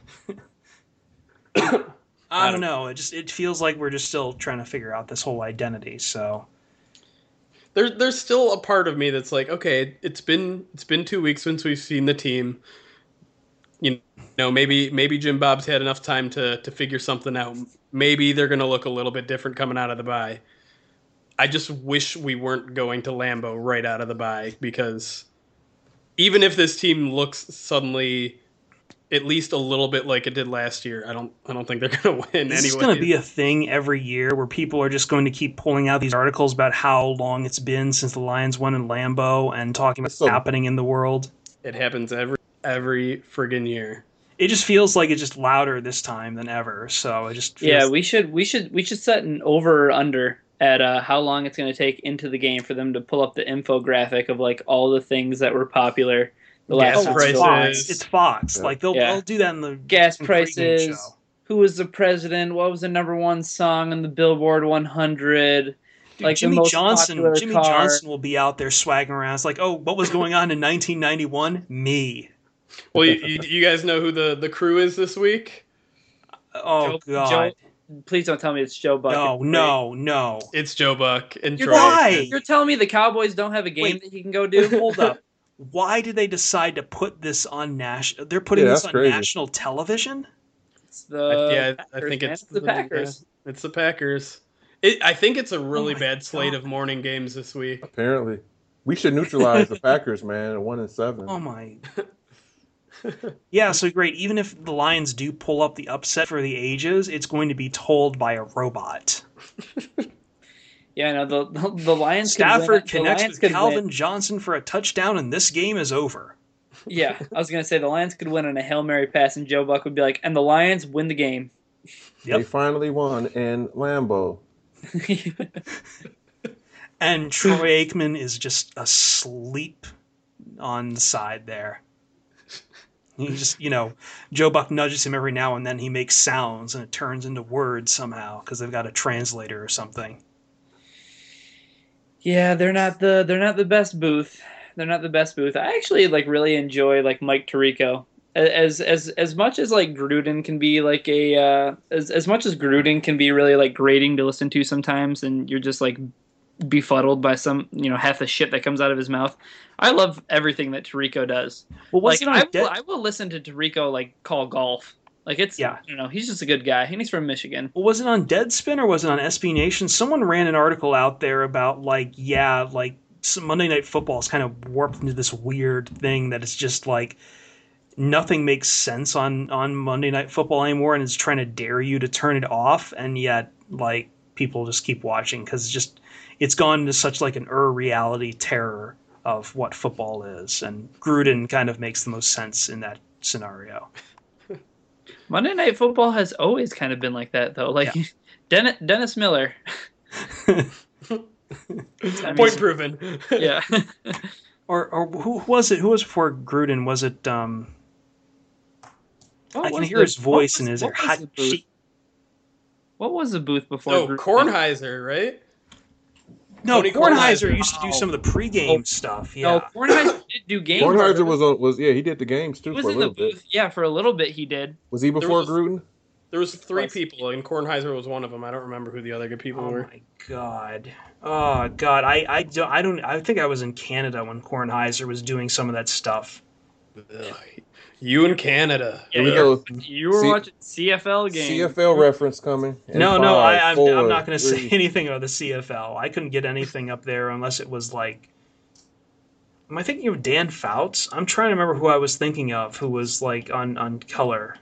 I don't know. It just it feels like we're just still trying to figure out this whole identity. So There, there's still a part of me that's like, okay, it's been it's been two weeks since we've seen the team. You know, maybe maybe Jim Bob's had enough time to to figure something out. Maybe they're going to look a little bit different coming out of the bye. I just wish we weren't going to Lambeau right out of the bye, because even if this team looks suddenly at least a little bit like it did last year, I don't I don't think they're going to win. This is anyway. going to be a thing every year where people are just going to keep pulling out these articles about how long it's been since the Lions won in Lambeau and talking about So- what's happening in the world. It happens every every friggin' year. It just feels like it's just louder this time than ever. So it just feels Yeah, we should we should we should set an over or under at uh, how long it's going to take into the game for them to pull up the infographic of like all the things that were popular the Yeah, last so prices. it's Fox. It's Fox. Yeah. Like they'll Yeah. they'll do that in the gas in pregame prices, show. who was the president, what was the number one song on the Billboard one hundred. Dude, Like the Jimmy most Johnson, popular Jimmy car. Johnson will be out there swagging around. It's like, oh, what was going on in nineteen ninety-one? Me. Well, you, you, you guys know who the, the crew is this week? Oh Joe- God. Joe- Please don't tell me it's Joe Buck. no, no, no. It's Joe Buck and You're Troy. Why? You're telling me the Cowboys don't have a game Wait. that he can go do? Hold up. Why did they decide to put this on national? They're putting Yeah, this that's on crazy. national television. It's the I, yeah, I Packers, think man. it's the Packers. yeah, it's the Packers. It, I think it's a really my bad slate God. of morning games this week. Apparently, we should neutralize the Packers, man. At one and seven. Oh my. Yeah, so great. Even if the Lions do pull up the upset for the ages, it's going to be told by a robot. Yeah, no, the the, the Lions could win. Stafford The connects Lions with could Calvin win. Johnson for a touchdown, and this game is over. Yeah, I was gonna say the Lions could win on a Hail Mary pass, and Joe Buck would be like, "And the Lions win the game." They Yep. finally won in Lambeau. And Troy Aikman is just asleep on the side there. He just, you know, Joe Buck nudges him every now and then. He makes sounds, and it turns into words somehow because they've got a translator or something. Yeah, they're not the they're not the best booth. They're not the best booth. I actually like really enjoy like Mike Tirico. As as as much as like Gruden can be like a uh, as as much as Gruden can be really like grating to listen to sometimes, and you're just like befuddled by some you know half the shit that comes out of his mouth. I love everything that Tirico does. Well, was Like it on I will, Dead- I will listen to Tirico like call golf. Like it's Yeah. you know he's just a good guy. And he's from Michigan. Well, was it on Deadspin or was it on S B Nation? Someone ran an article out there about like, yeah, like some Monday Night Football is kind of warped into this weird thing that it's just like nothing makes sense on on Monday Night Football anymore, and it's trying to dare you to turn it off, and yet like people just keep watching because it's just it's gone into such like an ur reality terror of what football is, and Gruden kind of makes the most sense in that scenario. Monday Night Football has always kind of been like that though. Like Dennis, Dennis Miller. I mean, Point proven. Yeah. Or, or who was it? Who was before Gruden? Was it? Um, What I can was hear the- his voice what in was- his ear. what was Hot the booth? shit. What was the booth before? Oh, Gruden? Kornheiser, right? No, Tony Kornheiser Kornheiser. used to do some of the pregame Oh. stuff. No, Yeah. Kornheiser did do games. Kornheiser was on, was yeah he did the games too He was for a in the little bit. booth. Yeah, for a little bit he did. Was he before was a- Gruden? There was three Was- people, and Kornheiser was one of them. I don't remember who the other good people Oh were. my god. Oh god. I I don't I don't I think I was in Canada when Kornheiser was doing some of that stuff. Ugh. You in Canada. Here we Yeah, go. You were C- watching C F L games. C F L reference coming. in No, no, five, I I'm, four, I'm not going to say three. anything about the C F L. I couldn't get anything up there unless it was like. Am I thinking of Dan Fouts? I'm trying to remember who I was thinking of who was like on on color.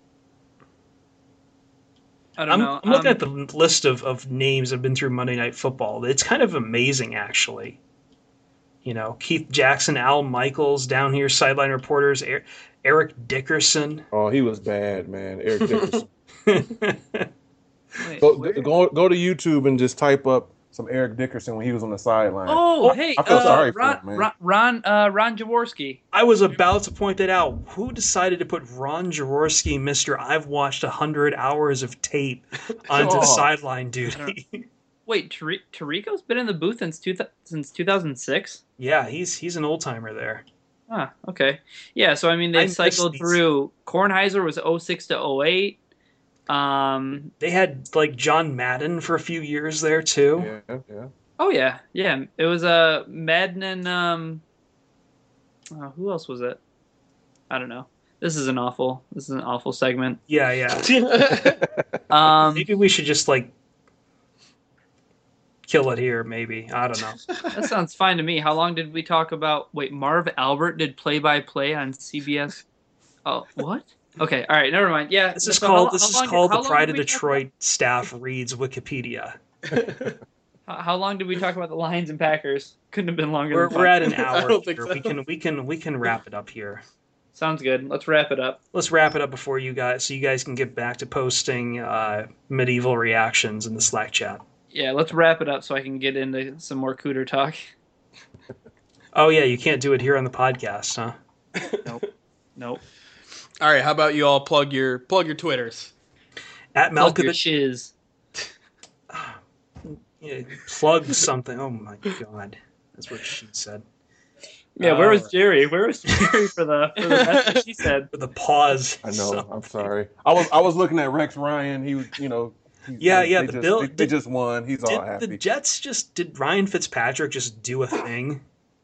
I don't I'm, know. I'm looking Um, at the list of, of names that have been through Monday Night Football. It's kind of amazing, actually. You know, Keith Jackson, Al Michaels, down here, sideline reporters, er- Eric Dickerson. Oh, he was bad, man. Eric Dickerson. wait, go, where- go go to YouTube and just type up some Eric Dickerson when he was on the sideline. Oh, hey, I feel uh, sorry for Ron, him, man. Ron, Ron, uh, Ron Jaworski. I was about to point that out. Who decided to put Ron Jaworski, Mister I've watched one hundred hours of tape, onto Oh. sideline duty? Wait, Tari- Tarico's been in the booth since two, since two thousand six? Yeah, he's he's an old timer there. Ah, okay. Yeah, so I mean, I they miss cycled these. through. Kornheiser was oh six to oh eight. Um, They had like John Madden for a few years there too. Yeah, yeah. oh, yeah, yeah. It was uh, Madden and. Um, uh, who else was it? I don't know. This is an awful. This is an awful segment. Yeah, yeah. Um, Maybe we should just like kill it here, maybe. I don't know. That sounds fine to me. How long did we talk about? Wait, Marv Albert did play-by-play on C B S. Oh, what? Okay, all right, never mind. Yeah, This is so called how- this how is long did- called how the long Pride did of we talk Detroit staff reads Wikipedia. about- How, how long did we talk about the Lions and Packers? Couldn't have been longer. We're than we're five at an minutes. hour. I don't think here. so. We can we can we can wrap it up here. Sounds good. Let's wrap it up. Let's wrap it up before you guys, so you guys can get back to posting uh, medieval reactions in the Slack chat. Yeah, let's wrap it up so I can get into some more Cooter talk. Oh yeah, you can't do it here on the podcast, huh? Nope. Nope. All right, how about you all plug your plug your Twitters? At Plug your Malkovich, shiz. yeah, plug something. Oh my god, that's what she said. Yeah, where was Alright. Jerry? Where was Jerry for the for the that's what she said? With the pause. I know. So- I'm sorry. I was I was looking at Rex Ryan. He was, you know. he- Yeah, they, yeah, They the just, Bill- they, they did- just won. He's all Did happy. the Jets just did Ryan Fitzpatrick just do a thing?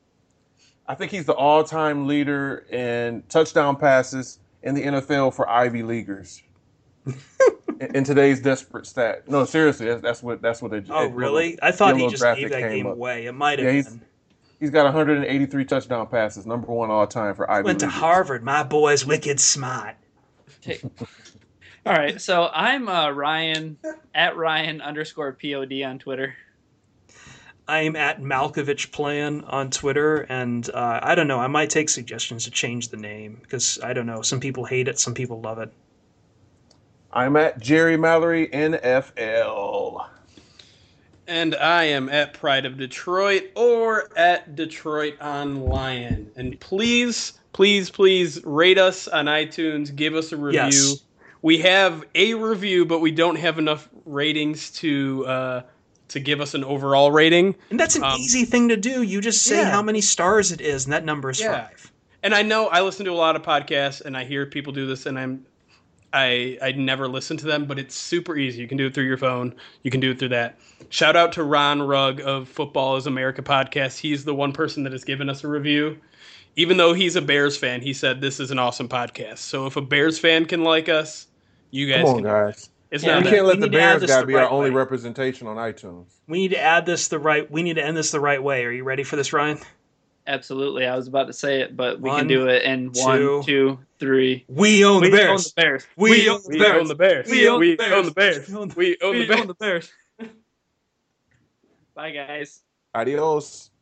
I think he's the all-time leader in touchdown passes in the N F L for Ivy Leaguers. in, in today's desperate stat. No, seriously, that's, that's what that's what they. Oh it- really? I thought he little just graphic gave that came game up. away. It might have Yeah, he's- been. He's got one hundred eighty-three touchdown passes, number one all time for Ivy Went to Leaguers. Harvard. My boy's wicked smart. Okay. All right, so I'm uh, Ryan at Ryan underscore Pod on Twitter. I'm at Malkovich Plan on Twitter, and uh, I don't know. I might take suggestions to change the name because I don't know. Some people hate it, some people love it. I'm at Jerry Mallory N F L. And I am at Pride of Detroit or at Detroit on Lion. And please, please, please rate us on iTunes. Give us a review. Yes. We have a review, but we don't have enough ratings to uh, to give us an overall rating. And that's an Um, easy thing to do. You just say yeah. how many stars it is, and that number is Yeah. five. And I know I listen to a lot of podcasts, and I hear people do this, and I'm I I never listen to them, but it's super easy. You can do it through your phone. You can do it through that. Shout out to Ron Rugg of Football is America podcast. He's the one person that has given us a review. Even though he's a Bears fan, he said this is an awesome podcast. So if a Bears fan can like us, you guys Come on, can. guys. It's Yeah, not We we bad. can't let we the need to add Bears this guy the be right our only way. representation on iTunes. We need to add this the right. We need to end this the right way. Are you ready for this, Ryan? Absolutely, I was about to say it, but we One, can do it in two, one, two, three. We own We the own Bears. the Bears. We own the We Bears. own the Bears. We own We the own the Bears. Bears. We own the- We own the We Bears. own the Bears. Bye, guys. Adios.